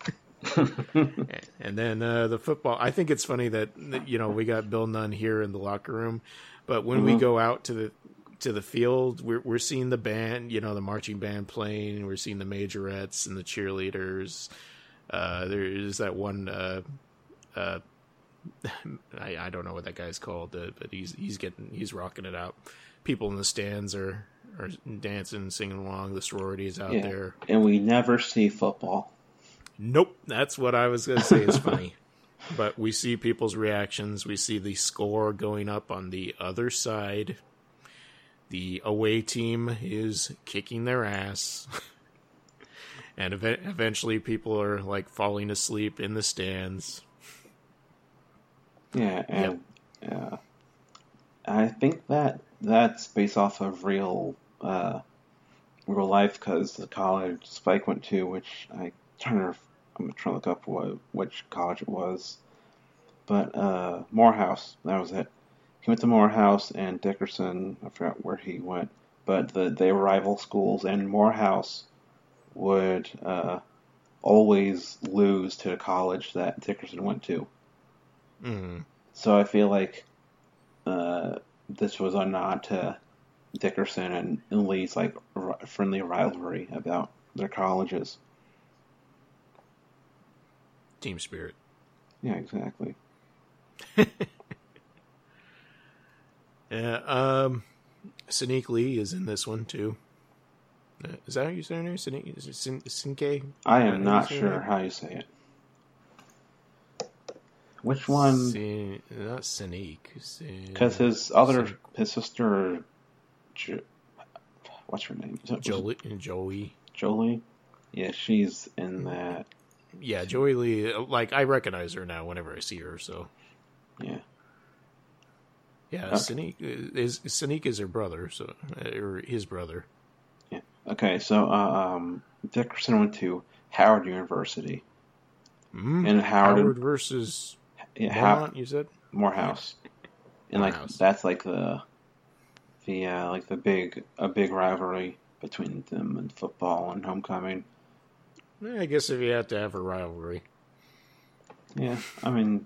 And then uh, the football. I think it's funny that, you know, we got Bill Nunn here in the locker room, but when mm-hmm. we go out to the to the field, we're we're seeing the band, you know, the marching band playing. We're seeing the majorettes and the cheerleaders. Uh, there is that one. Uh, uh, I I don't know what that guy's called, uh, but he's he's getting he's rocking it out. People in the stands are are dancing, singing along. The sororities out yeah. there, and we never see football. Nope, that's what I was going to say. Is funny. But we see people's reactions. We see the score going up on the other side. The away team is kicking their ass. And ev- eventually people are like falling asleep in the stands. Yeah, and yep. uh, I think that that's based off of real uh, real life because the college Spike went to, which I trying to I'm trying to look up what which college it was, but uh, Morehouse, that was it. He went to Morehouse, and Dickerson, I forgot where he went, but the, they were rival schools, and Morehouse would uh, always lose to the college that Dickerson went to. Mm. So I feel like uh, this was a nod to Dickerson and, and Lee's like r- friendly rivalry about their colleges. Team spirit. Yeah, exactly. Yeah, um, Sonique Lee is in this one too. Uh, is that how you say her name? Sonique? Is it Sin- Sinke? I am How not you say sure her how you say it. Which one? Sin- not Sonique. Sin- Because his other, Sin- his sister, jo- what's her name? Is it- Jolie. Joey. Jolie? Yeah, she's in that. Yeah, Joey Lee. Like, I recognize her now whenever I see her, so. Yeah. Yeah, Okay. Sonique is Sonique is her brother, so or his brother. Yeah. Okay, so uh, um, Dickerson went to Howard University. Mm, And Howard, Howard versus yeah, Mormont, How- you said? Morehouse. And like Morehouse. that's like the the uh, like the big a big rivalry between them and football and homecoming. I guess if you have to have a rivalry. Yeah, I mean,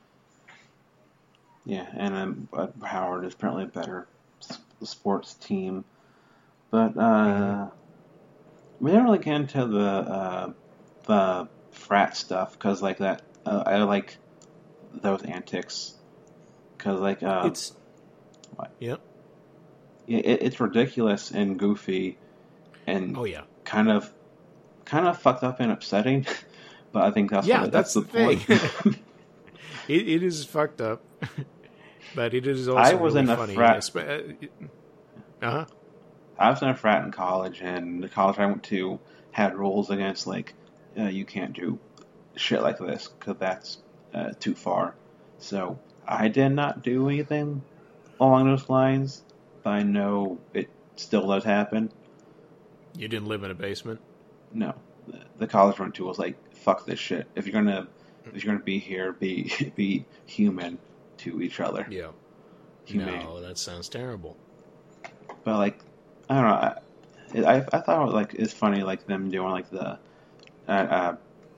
yeah, and um, uh, Howard is apparently a better s- sports team, but uh, Mhm. we didn't really get into the uh, the frat stuff because like that uh, I like those antics because like uh, It's what? Yep. Yeah, it, it's ridiculous and goofy and Oh yeah. kind of kind of fucked up and upsetting, but I think that's Yeah, what, that's, that's, the, the thing. point. it, it is fucked up, but it is also I was really in a funny. frat. Uh huh. I was in a frat in college, and the college I went to had rules against like uh, you can't do shit like this because that's uh, too far. So I did not do anything along those lines, but I know it still does happen. You didn't live in a basement. No, the, the college I went to was like, fuck this shit. If you're gonna if you're gonna be here, be be human to each other. Yeah. Humane. No, that sounds terrible. But like, I don't know. I I, I thought it was, like it's funny like them doing like the uh, uh,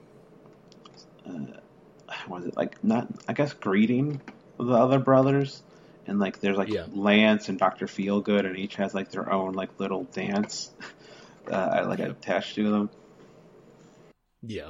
uh what is it like not I guess greeting the other brothers and like there's like Yeah. Lance and Doctor Feelgood and each has like their own like little dance uh, like Yeah. attached to them. Yeah.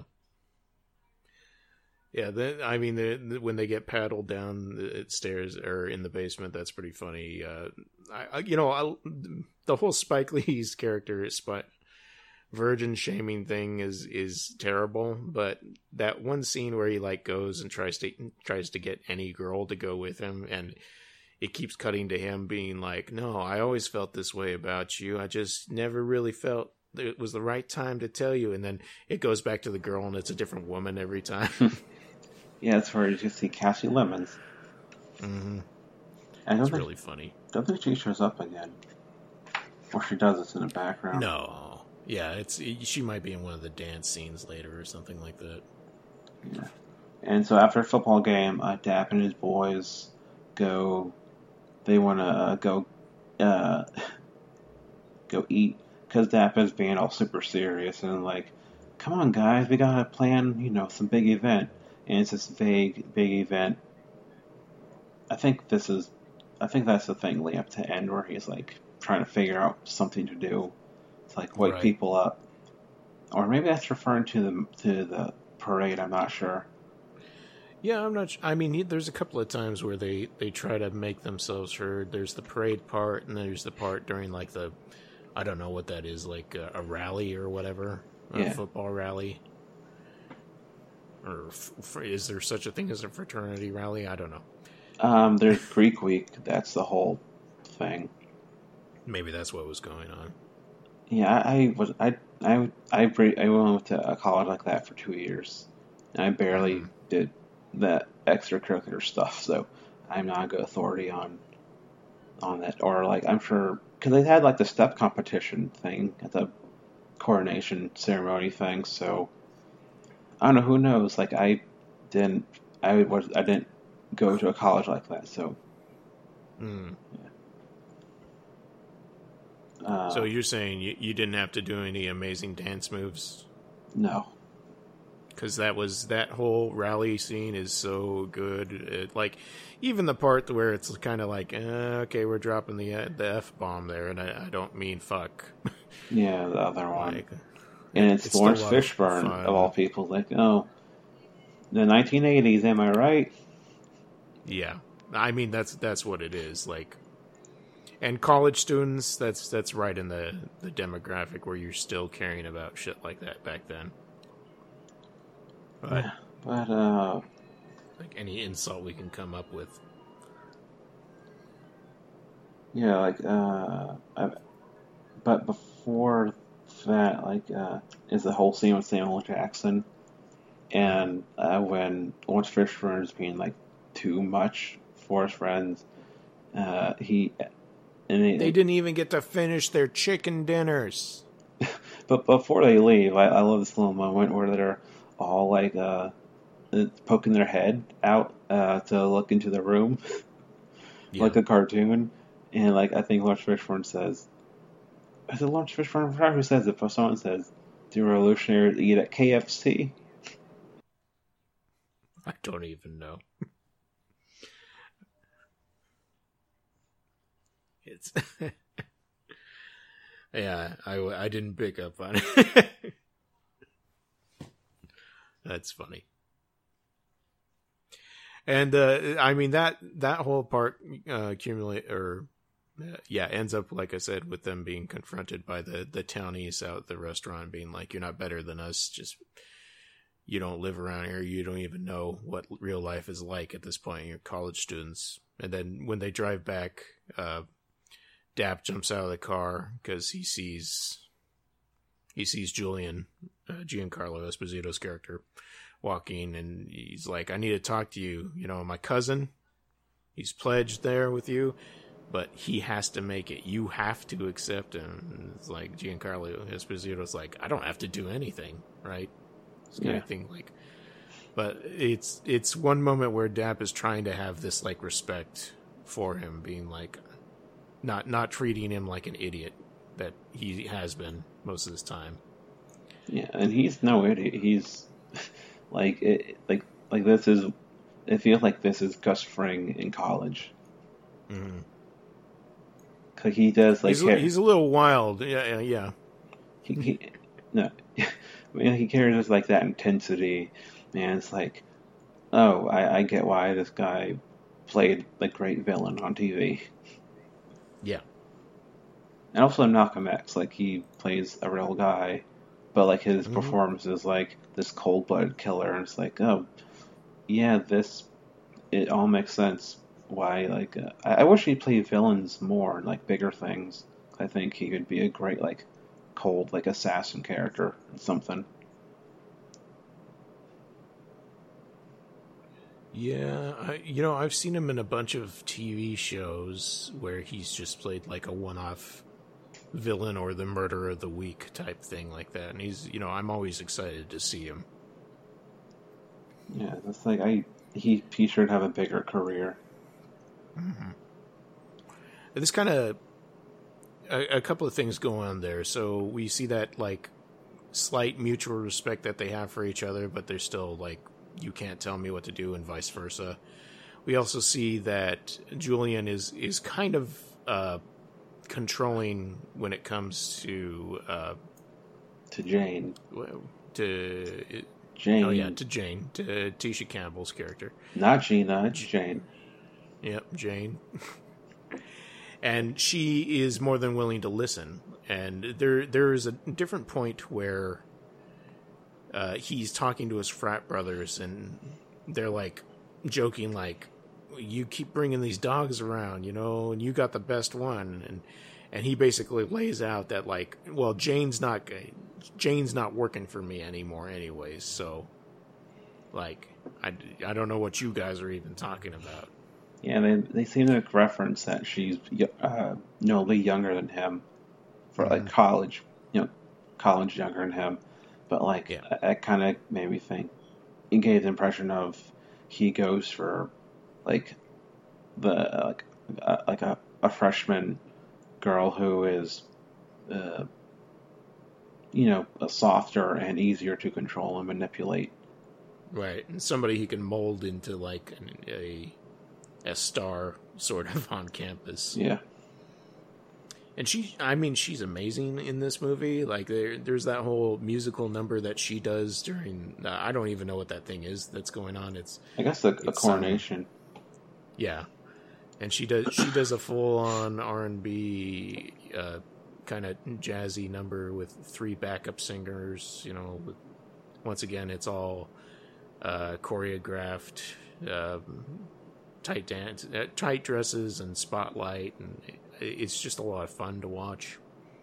Yeah, the, I mean, the, the, when they get paddled down the stairs or in the basement, that's pretty funny. Uh, I, I, you know, I, the whole Spike Lee's character, Spike, virgin shaming thing is is terrible. But that one scene where he like goes and tries to tries to get any girl to go with him, and it keeps cutting to him being like, "No, I always felt this way about you. I just never really felt it was the right time to tell you." And then it goes back to the girl, and it's a different woman every time. Yeah, that's where you just see Cassie Lemons. Mm-hmm. I don't It's think, really funny. don't think she shows up again. Or she does, it's in the background. No, yeah, it's she might be in one of the dance scenes later or something like that. Yeah. And so after a football game, uh, Dap and his boys go, they want to uh, go uh, go eat, because Dap is being all super serious and like, come on guys, we gotta plan, you know, some big event. And it's this vague, big event. I think this is, I think that's the thing leading up to end where he's like trying to figure out something to do to like wake Right. people up, or maybe that's referring to the to the parade. I'm not sure. Yeah, I'm not. Sh- I mean, he, there's a couple of times where they they try to make themselves heard. There's the parade part, and there's the part during like the, I don't know what that is, like a, a rally or whatever, a Yeah. football rally. Or f- is there such a thing as a fraternity rally? I don't know. Um, there's Greek Week. That's the whole thing. Maybe that's what was going on. Yeah, I, I was I I I bre- I went to a college like that for two years, and I barely Mhm. did that extracurricular stuff. So I'm not a good authority on on that. Or like I'm sure because they had like the step competition thing at the coronation ceremony thing. So I don't know. Who knows? Like I didn't. I was. I didn't go to a college like that. So. Mm. Yeah. Uh, so you're saying you, you didn't have to do any amazing dance moves? No. Because that was that whole rally scene is so good. It, like even the part where it's kind of like, uh, okay, we're dropping the uh, the f bomb there, and I, I don't mean fuck. Yeah, the other one, like, and it's, it's Lawrence Fishburne of, of all people. Like, oh, the nineteen eighties, am I right? Yeah, I mean that's that's what it is. Like, and college students, that's that's right in the the demographic where you're still caring about shit like that back then. But, yeah, but uh, like any insult we can come up with. Yeah, like uh, I, but before that, like uh, is the whole scene with Samuel Jackson, and uh, when Lawrence Fishburne is being like too much for his friends, uh, he and they, they didn't even get to finish their chicken dinners. But before they leave, I, I love this little moment where they're all like uh, poking their head out uh, to look into the room, yeah. like a cartoon. And like I think Lawrence Fishburne says, "Is it Lawrence Fishburne? I forgot who says it, but someone says, do revolutionaries eat at K F C?" I don't even know. It's yeah, I, I didn't pick up on it. That's funny. And uh, I mean that that whole part uh, accumulate or uh, yeah ends up, like I said, with them being confronted by the the townies out at the restaurant, being like, "You're not better than us. Just you don't live around here. You don't even know what real life is like at this point. You're college students." And then when they drive back, uh, Dap jumps out of the car because he sees he sees Julian, uh, Giancarlo Esposito's character, walking, and he's like, "I need to talk to you. You know, my cousin, he's pledged there with you, but he has to make it. You have to accept him." And it's like Giancarlo Esposito's like, "I don't have to do anything, right?" This kind yeah. of thing, like. But it's it's one moment where Dap is trying to have this like respect for him, being like, not not treating him like an idiot that he has been most of his time. Yeah, and he's no idiot. He's like it, like like this is. It feels like this is Gus Fring in college. Mm-hmm. Cause he does like he's a, he's a little wild. Yeah, yeah. He, he no, I mean, he carries like that intensity, and it's like, oh, I, I get why this guy played the great villain on T V. Yeah. And also in Malcolm X, like he plays a real guy, but like his mm-hmm. performance is like this cold-blooded killer, and it's like, oh, yeah, this it all makes sense. Why, like, uh, I, I wish he'd play villains more, like bigger things. I think he could be a great, like, cold, like assassin character or something. Yeah, I, you know, I've seen him in a bunch of T V shows where he's just played like a one-off villain or the murderer of the week type thing like that. And he's, you know, I'm always excited to see him. Yeah, that's like, I he, he should have a bigger career. Mm-hmm. This kind of, a, a couple of things go on there. So we see that like slight mutual respect that they have for each other, but they're still like, you can't tell me what to do, and vice versa. We also see that Julian is is kind of uh, controlling when it comes to uh, to Jane. To Jane. Oh yeah, to Jane, to Tisha Campbell's character. Not Gina, it's Jane. Yep, Jane. And she is more than willing to listen. And there there is a different point where Uh, he's talking to his frat brothers, and they're like joking, like, "You keep bringing these dogs around, you know, and you got the best one." And and he basically lays out that like, well, Jane's not Jane's not working for me anymore, anyways. So, like, I, I don't know what you guys are even talking about. Yeah, they they seem to reference that she's uh, notably younger than him for like Mm-hmm. college, you know, college younger than him. But like, Yeah. that kind of made me think. It gave the impression of he goes for like the like uh, like a, a freshman girl who is, uh, you know, a softer and easier to control and manipulate. Right. And somebody he can mold into like an, a a star sort of on campus. Yeah. And she, I mean, she's amazing in this movie. Like, there, there's that whole musical number that she does during. Uh, I don't even know what that thing is that's going on. It's, I guess the, the it's, um, coronation. yeah, and she does. She does a full on R and B, uh, kind of jazzy number with three backup singers. You know, with, once again, it's all uh, choreographed, uh, tight dance, uh, tight dresses, and spotlight, and it's just a lot of fun to watch.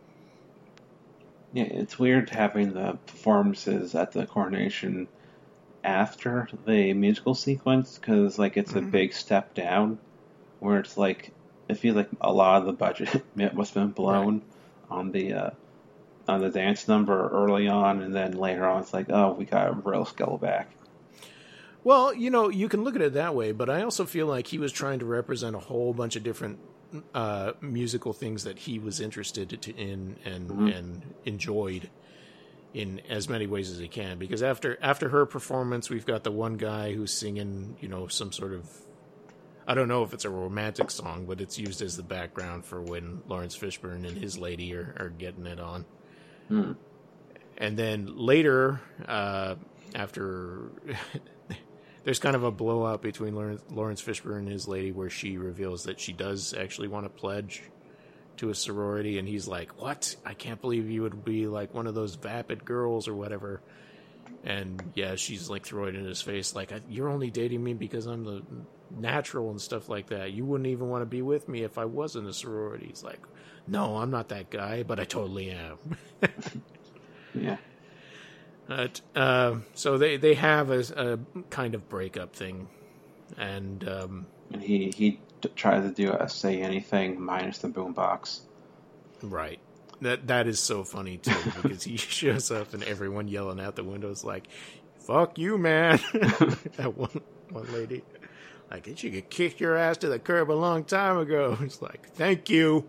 Yeah, it's weird having the performances at the coronation after the musical sequence because like it's a Mm-hmm. big step down where it's like it feels like a lot of the budget must have been blown Right. on the uh, on the dance number early on, and then later on it's like, oh, we got a real scale back. Well, you know, you can look at it that way, but I also feel like he was trying to represent a whole bunch of different uh, musical things that he was interested to, in and Mm-hmm. and enjoyed in as many ways as he can. Because after after her performance, we've got the one guy who's singing, you know, some sort of, I don't know if it's a romantic song, but it's used as the background for when Lawrence Fishburne and his lady are, are getting it on. Mm. And then later, uh, after there's kind of a blowout between Lawrence, Lawrence Fishburne and his lady where she reveals that she does actually want to pledge to a sorority, and he's like, what? I can't believe you would be like one of those vapid girls or whatever. And yeah, she's like throwing it in his face like, you're only dating me because I'm the natural and stuff like that. You wouldn't even want to be with me if I wasn't a sorority. He's like, no, I'm not that guy, but I totally am. Yeah. But, uh, so they, they have a, a kind of breakup thing. And um, And he he t- tries to do a say anything minus the boombox. right. That that is so funny too, because he shows up and everyone yelling out the windows like, fuck you, man. That one one lady. Like, she could kick your ass to the curb a long time ago. It's like, thank you.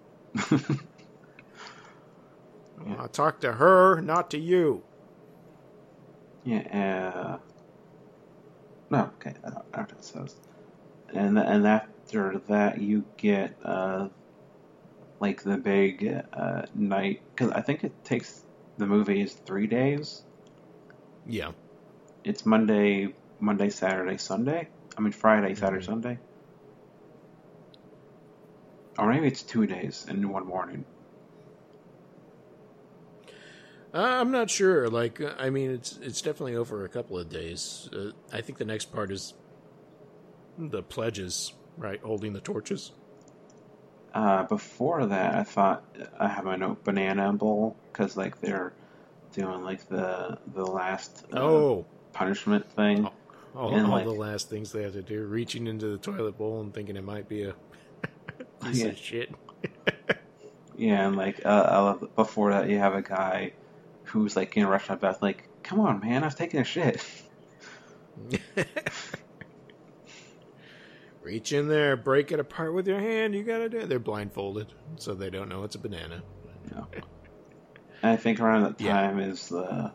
Yeah. I'll talk to her, not to you. Yeah. Uh, no. Okay. I don't know what it says. And and after that, you get uh, like the big uh, night because I think it takes the movie is three days. Yeah. It's Monday, Monday, Saturday, Sunday. I mean Friday, Saturday, Mm-hmm. Sunday. Or maybe it's two days in one morning. Uh, I'm not sure. Like, uh, I mean, it's it's definitely over a couple of days. Uh, I think the next part is the pledges, right? Holding the torches. Uh, before that, I thought I have my note banana bowl because like they're doing like the the last uh, Oh, punishment thing. all, And, all like- the last things they have to do, reaching into the toilet bowl and thinking it might be a piece Yeah. of shit. Yeah, and like uh, I love, before that, you have a guy who's like in a restaurant bath, like, "Come on, man, I was taking a shit." Reach in there, break it apart with your hand. You gotta do it. They're blindfolded, so they don't know it's a banana. You know? And I think around that Yeah. time is the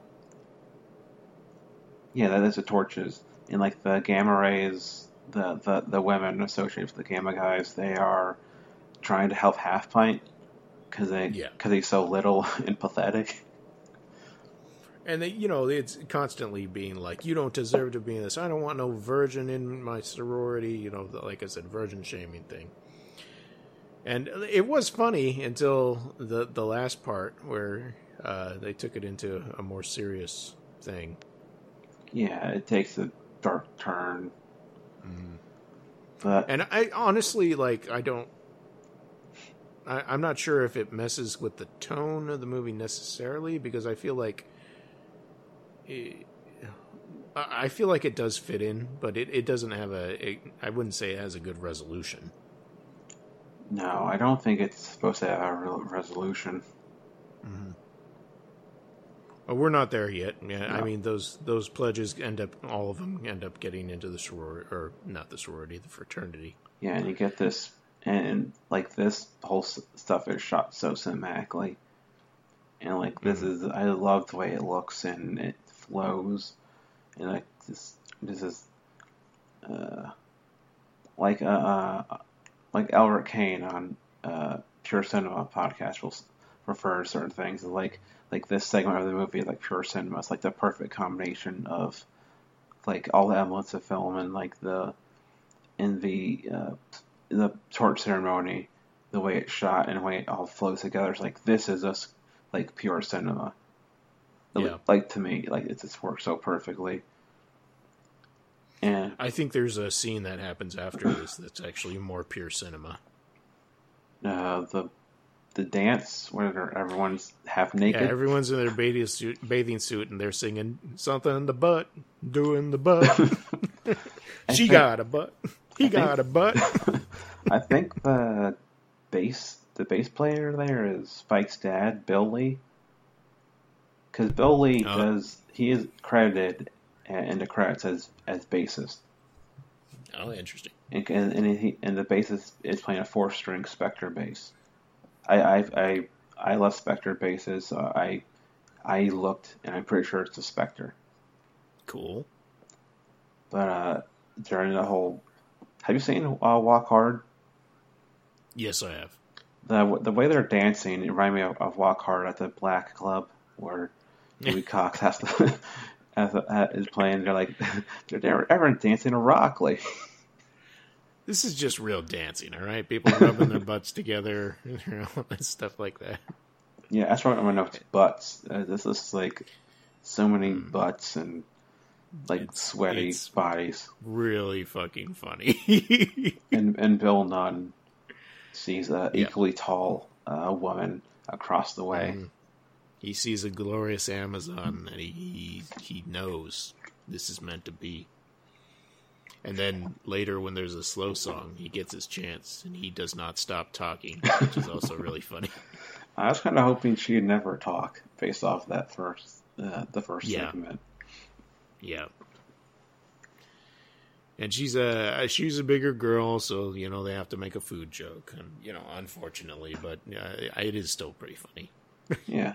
yeah, that is the torches and like the gamma rays. The, the, the women associated with the gamma guys, they are trying to help Half Pint because they Yeah. because he's so little and pathetic. And they, you know, it's constantly being like, "You don't deserve to be in this. I don't want no virgin in my sorority." You know, the, like I said, virgin shaming thing. And it was funny until the the last part where uh, they took it into a more serious thing. Yeah, it takes a dark turn. But And I honestly, like, I don't. I, I'm not sure if it messes with the tone of the movie necessarily, because I feel like it, I feel like it does fit in, but it, it doesn't have a, a. I wouldn't say it has a good resolution. No, I don't think it's supposed to have a real resolution. Mm-hmm. Well, we're not there yet. Yeah, No. I mean those those pledges end up all of them end up getting into the sorority, or not the sorority, the fraternity. Yeah, and you get this, and like this whole s- stuff is shot so cinematically, and like this Mm-hmm. is I love the way it looks and it flows, and like this this is uh like uh, uh like Albert Kane on uh Pure Cinema podcast will s- refer to certain things like like this segment of the movie like pure cinema. It's like the perfect combination of like all the elements of film and like the in the uh, the torch ceremony, the way it's shot and the way it all flows together. It's like this is just like pure cinema. Yeah. Like to me, like it just works so perfectly. And I think there's a scene that happens after this that's actually more pure cinema. uh, the the dance where everyone's half naked. Yeah, everyone's in their bathing suit, bathing suit, and they're singing something in the butt, doing the butt. She think, got a butt. He I got think, a butt. I think the bass the bass player there is Spike's dad, Bill Lee. Because Bill Lee Oh. does he is credited in the credits as as bassist. Oh, interesting. And and, and, he, and the bassist is playing a four string Spectre bass. I I I, I love Spectre basses. So I I looked and I'm pretty sure it's a Spectre. Cool. But uh, during the whole, have you seen uh, Walk Hard? Yes, I have. The the way they're dancing it reminded me of, of Walk Hard at the Black Club where Louis Cox has to has, uh, is playing. They're like they're, they're everyone's dancing a rock like. This is just real dancing, all right? People rubbing their butts together, you know, and stuff like that. Yeah, that's what I'm gonna know. It's butts. Uh, this is like so many Mm. butts and like It's- sweaty it's- bodies. Really fucking funny. And and Bill Nunn sees a Yeah. equally tall uh, woman across the way. Mhm. He sees a glorious Amazon, and he, he he knows this is meant to be. And then later, when there's a slow song, he gets his chance, and he does not stop talking, which is also really funny. I was kind of hoping she'd never talk based off that first uh, the first Yeah. segment. Yeah. And she's a she's a bigger girl, so you know they have to make a food joke, and you know, unfortunately, but uh, it is still pretty funny. Yeah.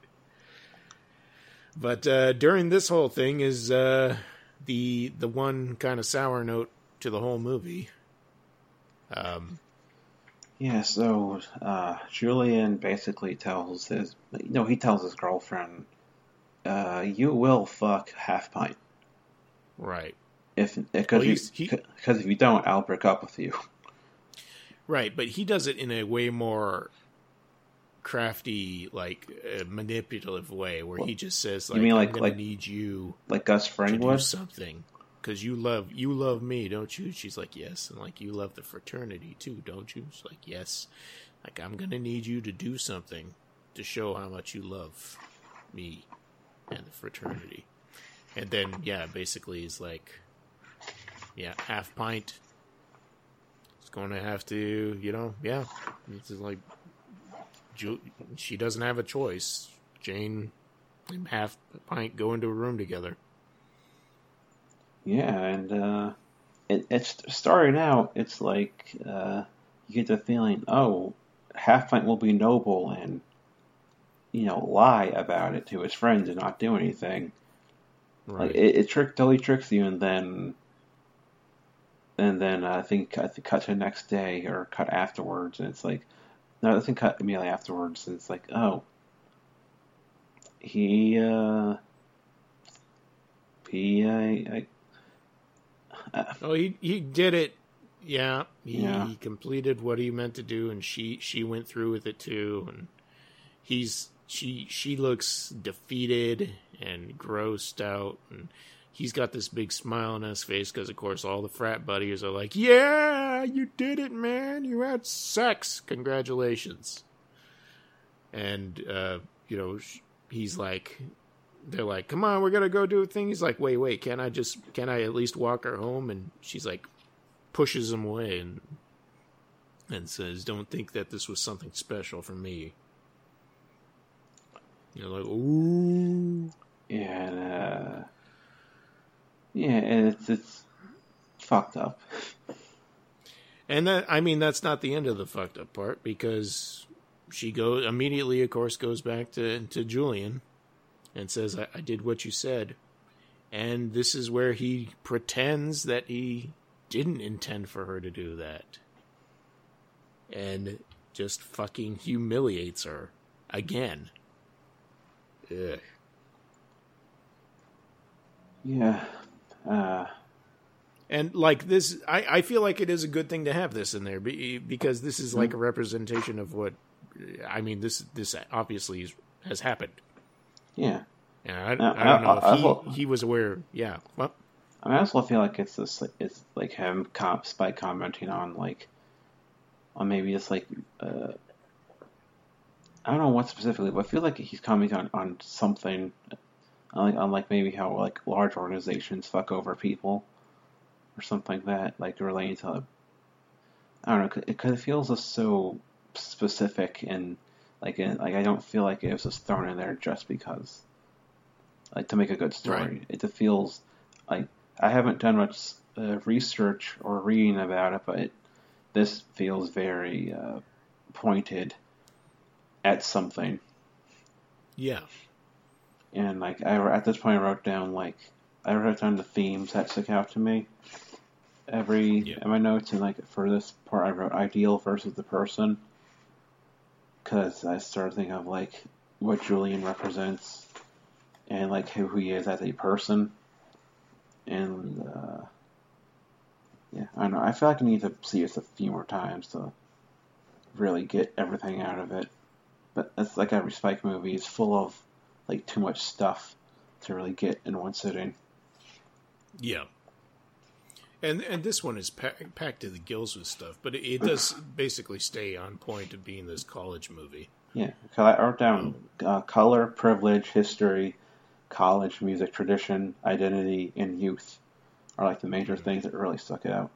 But uh, during this whole thing is uh, the the one kind of sour note to the whole movie. Um, Yeah, so uh, Julian basically tells his, you know, he tells his girlfriend, uh, "You will fuck Half Pint right, if because Well, you, he's- he- because if you don't, I'll break up with you." right, but he does it in a way more crafty, like uh, manipulative way, where he just says, "Like, mean like- I'm gonna like need you Like Gus to Fring do would. something." Because you love you love me, don't you? She's like, yes, and like you love the fraternity too, don't you? She's like, yes. Like I'm gonna need you to do something to show how much you love me and the fraternity. And then yeah, basically he's like, yeah, half pint. It's going to have to, you know, yeah. It's just like Ju- she doesn't have a choice. Jane and half pint go into a room together. Yeah, and uh, it, it's starting out. It's like uh, you get the feeling, oh, Half Pint will be noble and you know lie about it to his friends and not do anything. Right. Like it, it trick totally tricks you, and then and then uh, I think I think cut to the next day or cut afterwards, and it's like no, I think cut immediately afterwards, and it's like oh, he uh, he uh, I, Oh, he he did it. Yeah, he, Yeah. he completed what he meant to do, and she she went through with it too. And he's she she looks defeated and grossed out, and he's got this big smile on his face because, of course, all the frat buddies are like, "Yeah, you did it, man! You had sex! Congratulations!" And uh, you know, sh- he's like, they're like, "Come on, we're gonna go do a thing." He's like, "Wait, wait, can I just can I at least walk her home?" And she's like, pushes him away and and says, "Don't think that this was something special for me." You're like, "Ooh." Yeah, and, uh, yeah, and it's it's fucked up. And that, I mean, that's not the end of the fucked up part, because she goes immediately, of course, goes back to, to Julian and says, I, I did what you said. And this is where he pretends that he didn't intend for her to do that. And just fucking humiliates her again. Ugh. Yeah. Uh, And like this, I, I feel like it is a good thing to have this in there, because this is like a representation of what, I mean, this this obviously is, has happened. Yeah. And I, I don't know I, I, if he, I, he was aware. Yeah. Well, I, mean, I also feel like it's this, it's like him cops by commenting on like, on maybe it's like, uh, I don't know what specifically, but I feel like he's commenting on, on something, on like, on like maybe how like large organizations fuck over people. Or something like that, like relating to, I don't know, because it feels just so specific and like, in, like I don't feel like it was just thrown in there just because, like to make a good story. Right. It just feels like I haven't done much uh, research or reading about it, but it, this feels very uh, pointed at something. Yeah. And like I at this point I wrote down like I wrote down the themes that stick out to me. Every yeah. in my notes, and like for this part, I wrote ideal versus the person, because I started thinking of like what Julian represents, and like who he is as a person, and uh, yeah, I don't know. I feel like I need to see this a few more times to really get everything out of it. But it's like every Spike movie is full of like too much stuff to really get in one sitting. Yeah. And and this one is pack, packed to the gills with stuff, but it, it does basically stay on point of being this college movie. Yeah, I wrote down uh, color, privilege, history, college, music, tradition, identity, and youth are like the major mm-hmm. things that really stuck out.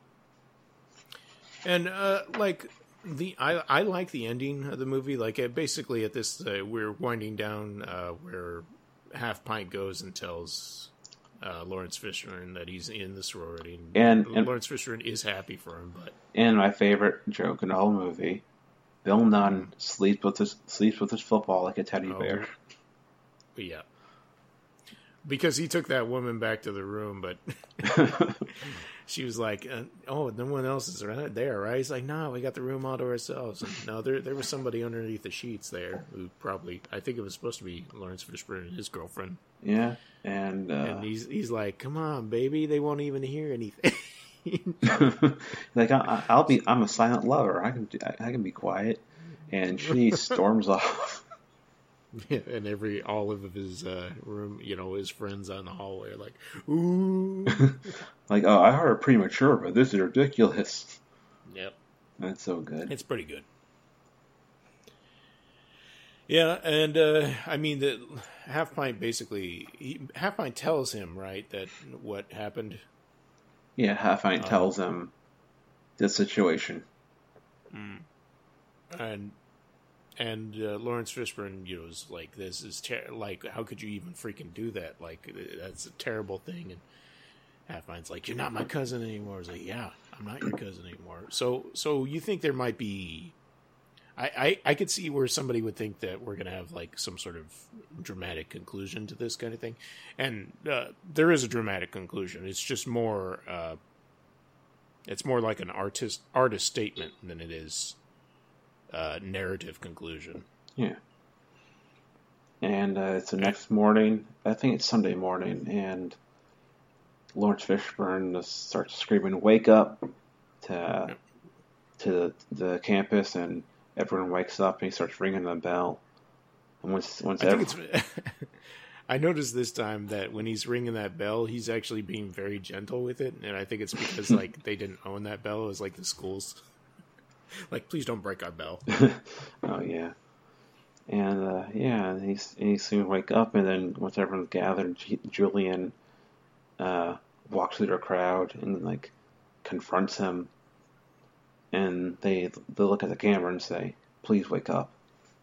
And uh, like the I I like the ending of the movie. Like uh, basically at this uh, we're winding down uh, where Half Pint goes and tells Uh, Lawrence Fishburne that he's in the sorority, and, and, and Lawrence Fishburne is happy for him. But and my favorite joke in the whole movie, Bill Nunn sleeps with his sleeps with his football like a teddy oh, bear. Yeah, because he took that woman back to the room, but she was like, uh, "Oh, no one else is right there, right?" He's like, "No, we got the room all to ourselves." And no, there there was somebody underneath the sheets there who probably, I think it was supposed to be Lawrence Fishburne and his girlfriend. Yeah, and uh, and he's he's like, "Come on, baby, they won't even hear anything." Like I, I'll be, I'm a silent lover. I can I can be quiet, and she storms off. Yeah, and every all of his uh, room, you know, his friends on the hallway are like, "Ooh." Like, oh, I heard premature, but this is ridiculous. Yep. That's so good. It's pretty good. Yeah, and uh, I mean, the Half Pint basically, he, Half Pint tells him, right, that what happened. Yeah, Half Pint um, tells him the situation. And and uh, Lawrence Fishburne, you know, is like, this is ter- like, how could you even freaking do that? Like, that's a terrible thing. And Half Pint's like, "You're not my cousin anymore." He's like, "Yeah, I'm not your cousin anymore." So, so you think there might be, I, I, I could see where somebody would think that we're going to have like some sort of dramatic conclusion to this kind of thing. And uh, there is a dramatic conclusion. It's just more, uh, it's more like an artist, artist statement than it is uh, narrative conclusion. Yeah. And uh, it's the next morning. I think it's Sunday morning, and Lawrence Fishburne just starts screaming, "Wake up!" to yep. to the campus, and everyone wakes up, and he starts ringing the bell. And once, once I, every... think it's, I noticed this time that when he's ringing that bell, he's actually being very gentle with it, and I think it's because like they didn't own that bell. It was like the schools, like, "Please don't break our bell." Oh yeah, And uh, yeah, and he's and he soon wake up, and then once everyone's gathered, G- Julian uh, walks through the crowd and like confronts him, and they they look at the camera and say, "Please wake up.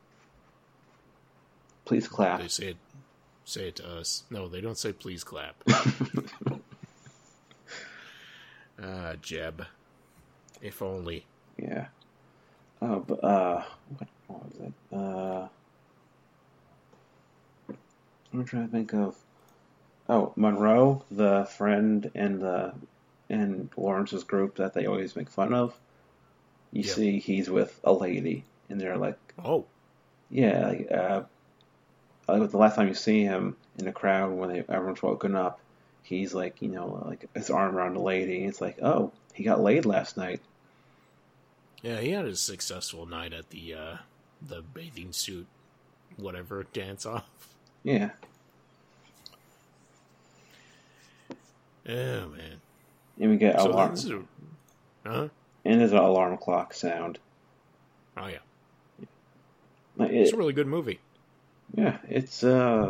Please clap." They say it, say it to us. No, they don't say please clap. Ah, Jeb. If only. Yeah. Oh, but uh, what, what was it? Uh, I'm trying to think of. Oh, Monroe, the friend in the in Lawrence's group that they always make fun of. You Yep. see, he's with a lady, and they're like, Oh, yeah, like, uh, like the last time you see him in the crowd when they, everyone's woken up, he's like, you know, like his arm around the lady, and it's like, oh, he got laid last night. yeah, he had a successful night at the uh, the bathing suit, whatever, dance off. Yeah. Oh, man. And we get So alarm, this is a... Huh? and there's an alarm clock sound. Oh, yeah. Like, It's it, a really good movie. yeah, it's uh,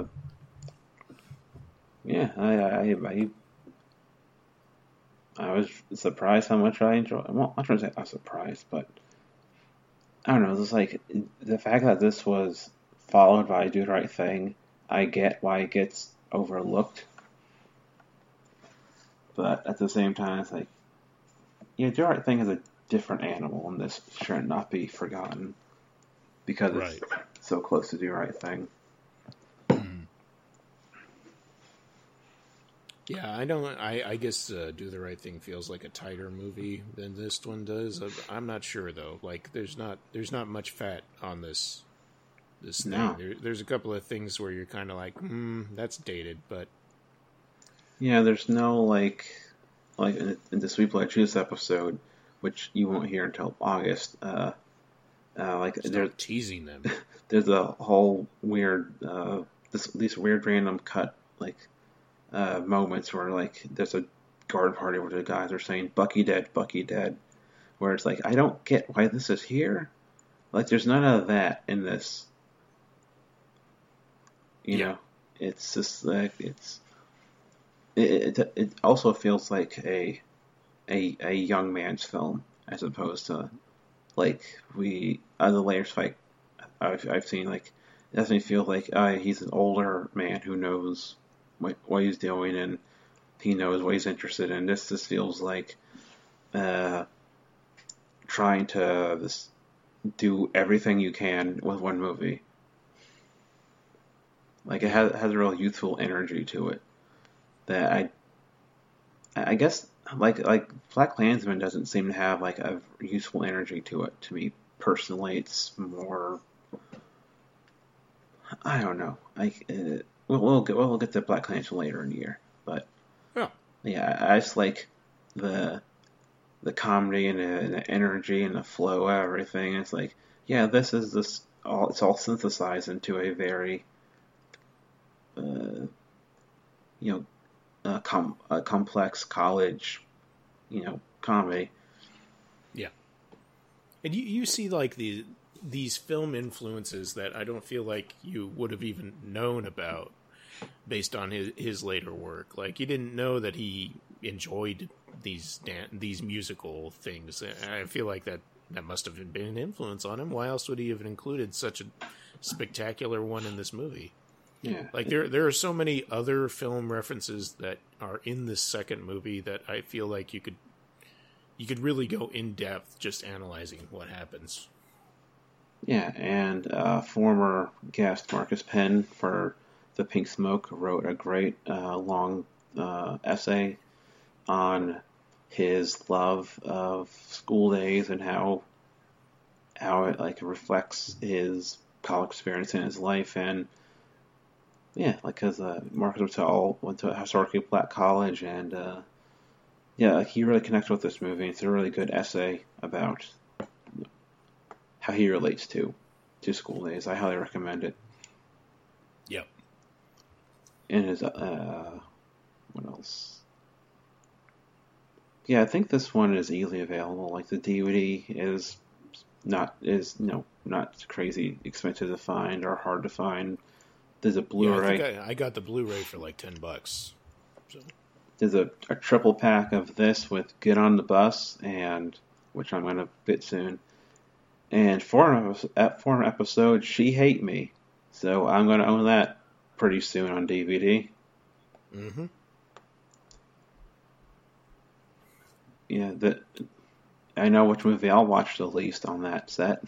yeah, I, I, I, I was surprised how much I enjoyed. Well, I'm not trying to say I was surprised, but I don't know. It's like the fact that this was followed by Do the Right Thing. I get why it gets overlooked, but at the same time, it's like, yeah, Do the Right Thing is a different animal, and this should not be forgotten because it's Right. so close to Do the Right Thing. Yeah, I don't. I, I guess uh, Do the Right Thing feels like a tighter movie than this one does. I'm not sure though. Like, there's not there's not much fat on this this thing. No. There, there's a couple of things where you're kind of like, hmm, that's dated, but Yeah, there's no like, like in, in the Sweet Blood Juice episode, which you won't hear until August. Uh, uh, like stop there's teasing them. there's a whole weird, uh, this these weird random cut like uh, moments where like there's a garden party where the guys are saying Bucky dead, Bucky dead, where it's like I don't get why this is here. Like there's none of that in this. You Yeah. know, it's just like it's. It, it it also feels like a a a young man's film as opposed to like we other layers fight I've I've seen like it doesn't feel like uh, he's an older man who knows what, what he's doing and he knows what he's interested in. This just feels like uh, trying to just do everything you can with one movie. Like it has, it has a real youthful energy to it that I I guess like like Black Klansman doesn't seem to have like a youthful energy to it. To me personally, it's more I don't know. Like uh, we'll we'll get we'll get to Black Klansman later in the year, but Yeah. yeah, I, I just like the the comedy and the, and the energy and the flow of everything. It's like yeah, this is this all it's all synthesized into a very uh, you know. A, com- a complex college, you know, comedy. Yeah. And you, you see like the these film influences that I don't feel like you would have even known about based on his his later work. Like you didn't know that he enjoyed these dan- these musical things. I feel like that that must have been an influence on him. Why else would he have included such a spectacular one in this movie? Yeah, Like there there are so many other film references that are in this second movie that I feel like you could you could really go in depth just analyzing what happens. yeah, and uh, former guest Marcus Penn for the Pink Smoke wrote a great uh, long uh, essay on his love of School Days and how how it like reflects his college experience in his life and yeah, like because uh, Marcus went to all went to a historically black college and uh, yeah, like he really connects with this movie. It's a really good essay about how he relates to to School Days. I highly recommend it. Yep. And his uh, what else? Yeah, I think this one is easily available. Like the D V D is not is you know not crazy expensive to find or hard to find. There's a Blu-ray. Yeah, I, think I, I got the Blu-ray for like ten bucks. So. There's a, a triple pack of this with Get on the Bus and which I'm gonna bit soon, and forum forum episode She Hate Me. So I'm gonna own that pretty soon on D V D. Mm-hmm. Yeah, that I know which movie I'll watch the least on that set.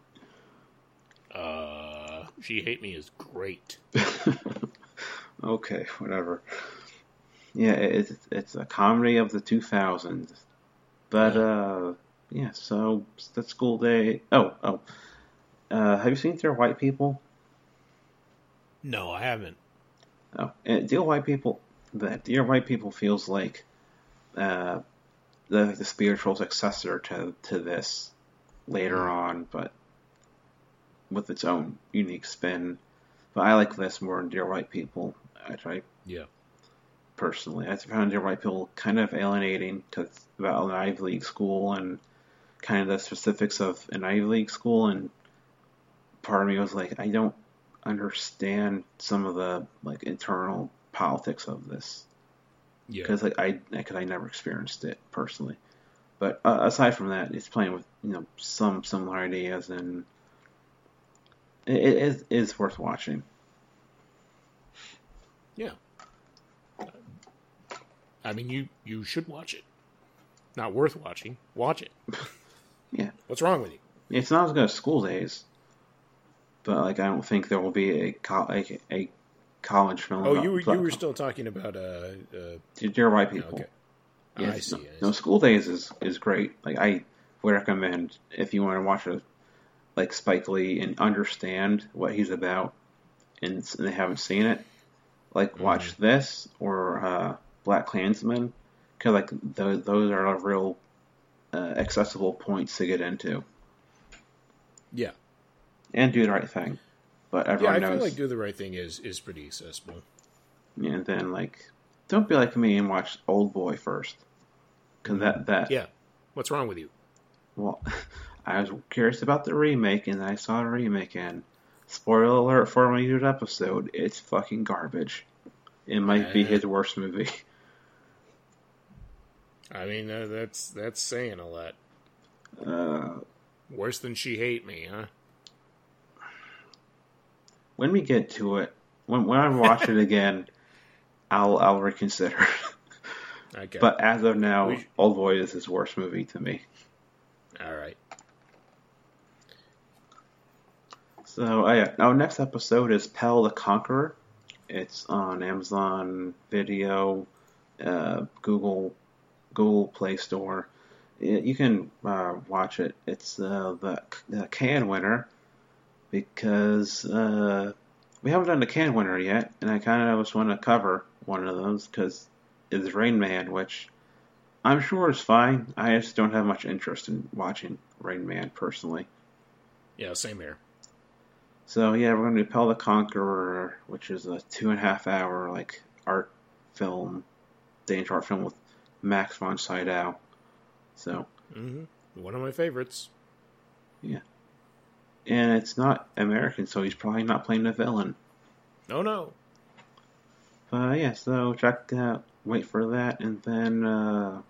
Uh, She Hate Me is great. Okay, whatever. Yeah, it's it's a comedy of the two thousands, but yeah. uh, yeah. So the school day. Oh, oh. Uh, have you seen Dear White People? No, I haven't. Oh, Dear White People. That Dear White People feels like uh, the the spiritual successor to to this later mm. on, but with its own unique spin. But I like this more than Dear White People. I try. Yeah. Personally, I found Dear White People kind of alienating because it's about an Ivy League school and kind of the specifics of an Ivy League school, and part of me was like, I don't understand some of the like internal politics of this. Yeah. Because like I, because I never experienced it personally. But uh, aside from that, it's playing with you know some similar ideas, and it, it is is worth watching. Yeah. I mean, you, you should watch it. Not worth watching. Watch it. Yeah. What's wrong with you? It's not as good as School Days, but like I don't think there will be a co- a, a college film. Oh, you were you were still talking about uh, uh Dear White People. Okay. Yes, I see. No, I see. no, School Days is, is great. Like I would recommend if you want to watch a like Spike Lee and understand what he's about, and, and they haven't seen it, like mm-hmm. watch this or. uh Black Klansman, because like those those are real uh, accessible points to get into. Yeah, and Do the Right Thing, but everyone yeah, I knows. feel like Do the Right Thing is is pretty accessible. Yeah, and then like don't be like me and watch Old Boy first, because that that yeah, what's wrong with you? Well, I was curious about the remake, and I saw the remake, and spoiler alert for my new episode, it's fucking garbage. It might uh, be his worst movie. I mean, uh, that's that's saying a lot. Uh, Worse than She Hate Me, huh? When we get to it, when when I watch it again, I'll I'll reconsider. Okay. But as of now, we... Old Boy is his worst movie to me. All right. So, oh yeah, our next episode is Pell the Conqueror. It's on Amazon Video, uh, Google. Google Play Store. You can uh, watch it. It's uh, the, the Cannes winner because uh, we haven't done the Cannes winner yet, and I kind of just want to cover one of those because it's Rain Man, which I'm sure is fine. I just don't have much interest in watching Rain Man personally. Yeah, same here. So yeah, we're going to do Pell the Conqueror, which is a two and a half hour like art film, danger art film with Max von Sydow. So, mm-hmm. One of my favorites. Yeah. And it's not American, so he's probably not playing the villain. Oh, no. Uh, yeah, so check out, wait for that, and then, uh,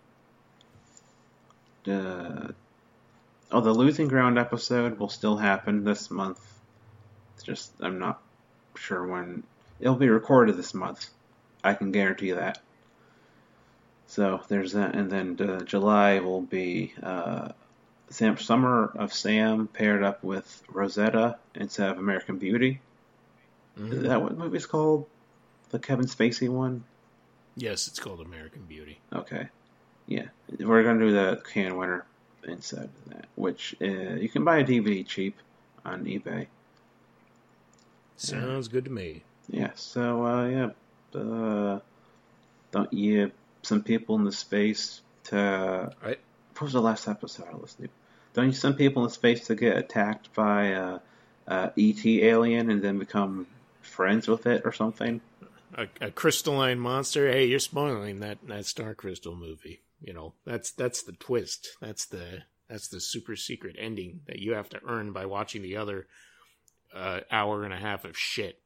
the, oh, the Losing Ground episode will still happen this month. It's just, I'm not sure when, it'll be recorded this month. I can guarantee that. So there's that, and then uh, July will be uh, Sam, Summer of Sam paired up with Rosetta instead of American Beauty. Mm-hmm. Is that what the movie's called? The Kevin Spacey one? Yes, it's called American Beauty. Okay. Yeah. We're going to do the Cannes winner instead of that, which uh, you can buy a D V D cheap on eBay. Sounds yeah. good to me. Yeah, so, uh, yeah. Uh, don't you... Some people in the space to... I, what was the last episode I listened to? Don't you send people in space to get attacked by a, a E T alien and then become friends with it or something? A, a crystalline monster? Hey, you're spoiling that, that Star Crystal movie. You know, that's that's the twist. That's the That's the super secret ending that you have to earn by watching the other uh, hour and a half of shit.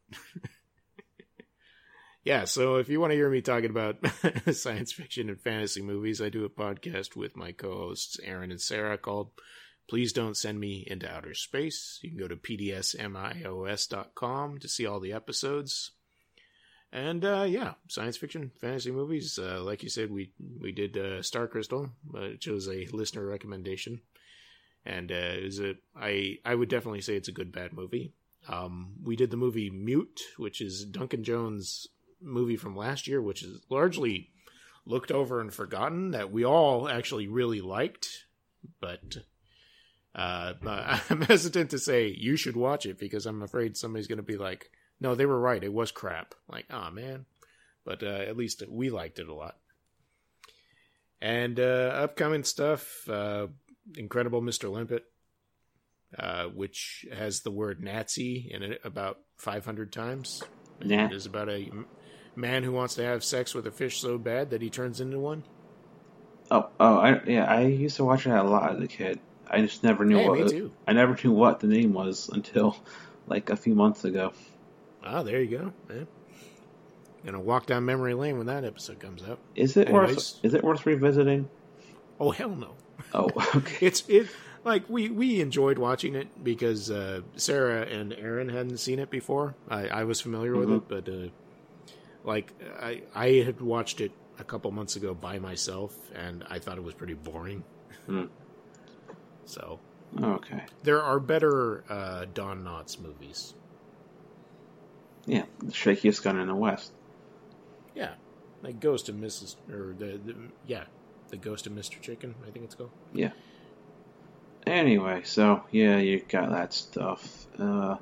Yeah, so if you want to hear me talking about science fiction and fantasy movies, I do a podcast with my co-hosts Aaron and Sarah called Please Don't Send Me Into Outer Space. You can go to p d s mios dot com to see all the episodes. And uh, yeah, science fiction, fantasy movies. Uh, like you said, we we did uh, Star Crystal. Uh, it was a listener recommendation. And uh, it was a, I, I would definitely say it's a good, bad movie. Um, we did the movie Mute, which is Duncan Jones' movie from last year, which is largely looked over and forgotten, that we all actually really liked, but uh, I'm hesitant to say you should watch it because I'm afraid somebody's going to be like, no, they were right, it was crap. Like, oh man. But uh, at least we liked it a lot. And uh, upcoming stuff, uh, Incredible Mister Limpet, uh, which has the word Nazi in it about five hundred times. Yeah. It is about a man who wants to have sex with a fish so bad that he turns into one. Oh, oh, I yeah, I used to watch that a lot as a kid. I just never knew Hey, what me it, too. I never knew what the name was until like a few months ago. Ah, there you go. Yeah. Gonna walk down memory lane when that episode comes out. Is it Anyways. worth? Is it worth revisiting? Oh hell no! Oh, okay. It's it like we we enjoyed watching it because uh, Sarah and Aaron hadn't seen it before. I, I was familiar Mm-hmm. with it, but uh, like I I had watched it a couple months ago by myself, and I thought it was pretty boring. Mm. So Okay. there are better uh, Don Knotts movies. Yeah, the shakiest gun in the West. Yeah, like Ghost of Missus or the, the yeah, the Ghost of Mister Chicken. I think it's called. Yeah. Anyway, so yeah, you got that stuff. Uh,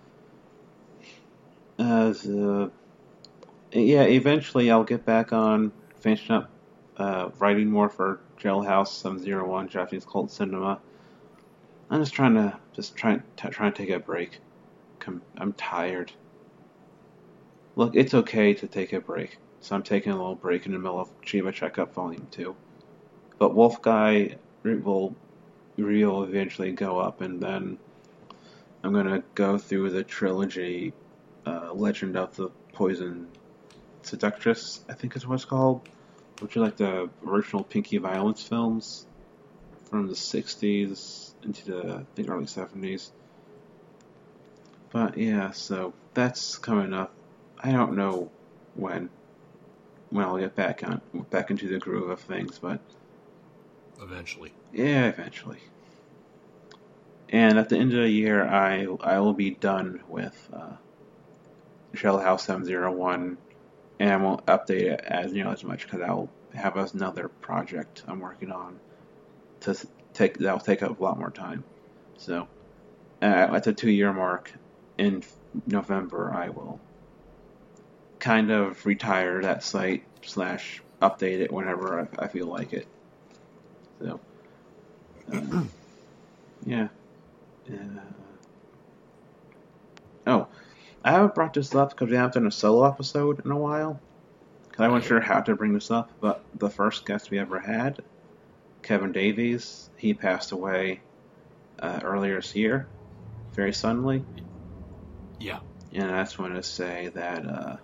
as uh, yeah, eventually I'll get back on finishing up uh, writing more for Jailhouse seven oh one Japanese Cult Cinema. I'm just trying to just trying t- trying to take a break. I'm, I'm tired. Look, it's okay to take a break. So I'm taking a little break in the middle of Chiba Checkup Volume two. But Wolf Guy will will eventually go up, and then I'm going to go through the trilogy uh, Legend of the Poison Seductress, I think is what it's called, which are like the original Pinky Violence films from the sixties into the I think early seventies. But yeah, so that's coming up. I don't know when when I'll get back on back into the groove of things, but Eventually. yeah, eventually. And at the end of the year, I I will be done with uh, Jailhouse seven oh one, and I won't update it as you know as much because I'll have another project I'm working on to take that'll take up a lot more time. So uh, at the two year mark in November, I will kind of retire that site slash update it whenever I, I feel like it. So, uh, yeah. Uh, oh, I haven't brought this up because we haven't done a solo episode in a while. Because I wasn't sure how to bring this up, but the first guest we ever had, Kevin Davies, he passed away uh, earlier this year, very suddenly. Yeah. And I just want to say that uh,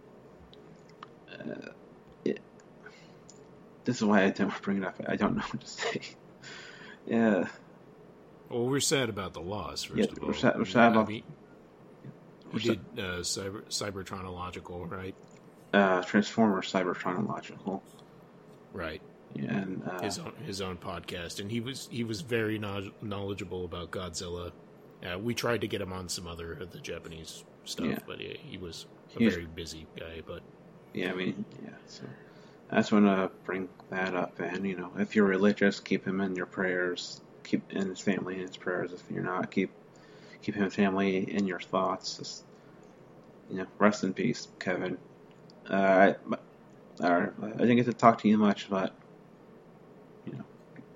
uh, it, this is why I didn't bring it up. I don't know what to say. Yeah. Well, we're sad about the loss, first Yeah, of all. we're sad- we're sad I about- mean, We're we did uh, cyber, Cybertronological, right? Uh, Transformer Cybertronological. Right. And uh, His own his own podcast, and he was he was very no- knowledgeable about Godzilla. Uh, we tried to get him on some other of the Japanese stuff, Yeah. but he, he was a He's- very busy guy. But yeah, I mean, yeah. So I just want to bring that up, and you know, if you're religious, keep him in your prayers. Keep and his family in his prayers. If you're not, keep keep him and family in your thoughts. Just, you know, rest in peace, Kevin. Uh, I, I didn't get to talk to you much, but you know,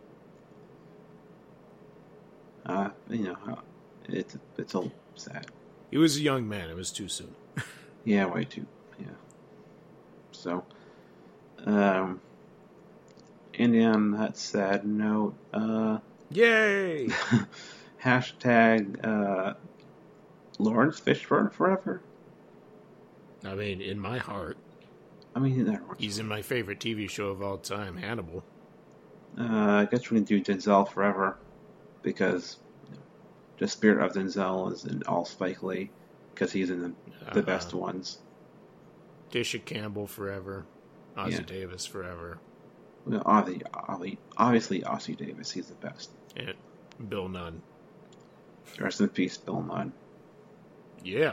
uh, you know, uh, it's it's a sad. he was a young man. It was too soon. Yeah, way too. Yeah. So, um, and on that sad note, uh, Yay! Hashtag uh, Lawrence Fishburne forever. I mean, in my heart. I mean, he's in my favorite T V show of all time, Hannibal. Uh, I guess we can do Denzel forever, because you know, the spirit of Denzel is in all Spike Lee, because he's in the, the uh, best ones. Tisha Campbell forever. Ossie yeah. Davis forever. Well, obviously, obviously, Ossie Davis, he's the best. And Bill Nunn. Rest in peace, Bill Nunn. Yeah.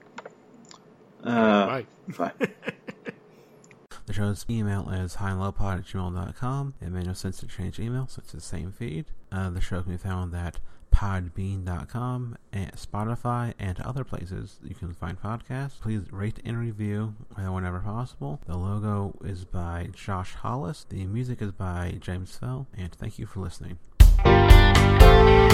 Uh, bye. Bye. The show's email is highandlowpod at gmail dot com. It made no sense to change email, so it's the same feed. Uh, the show can be found at podbean dot com, and Spotify, and other places you can find podcasts. Please rate and review whenever possible. The logo is by Josh Hollis. The music is by James Fell, and thank you for listening.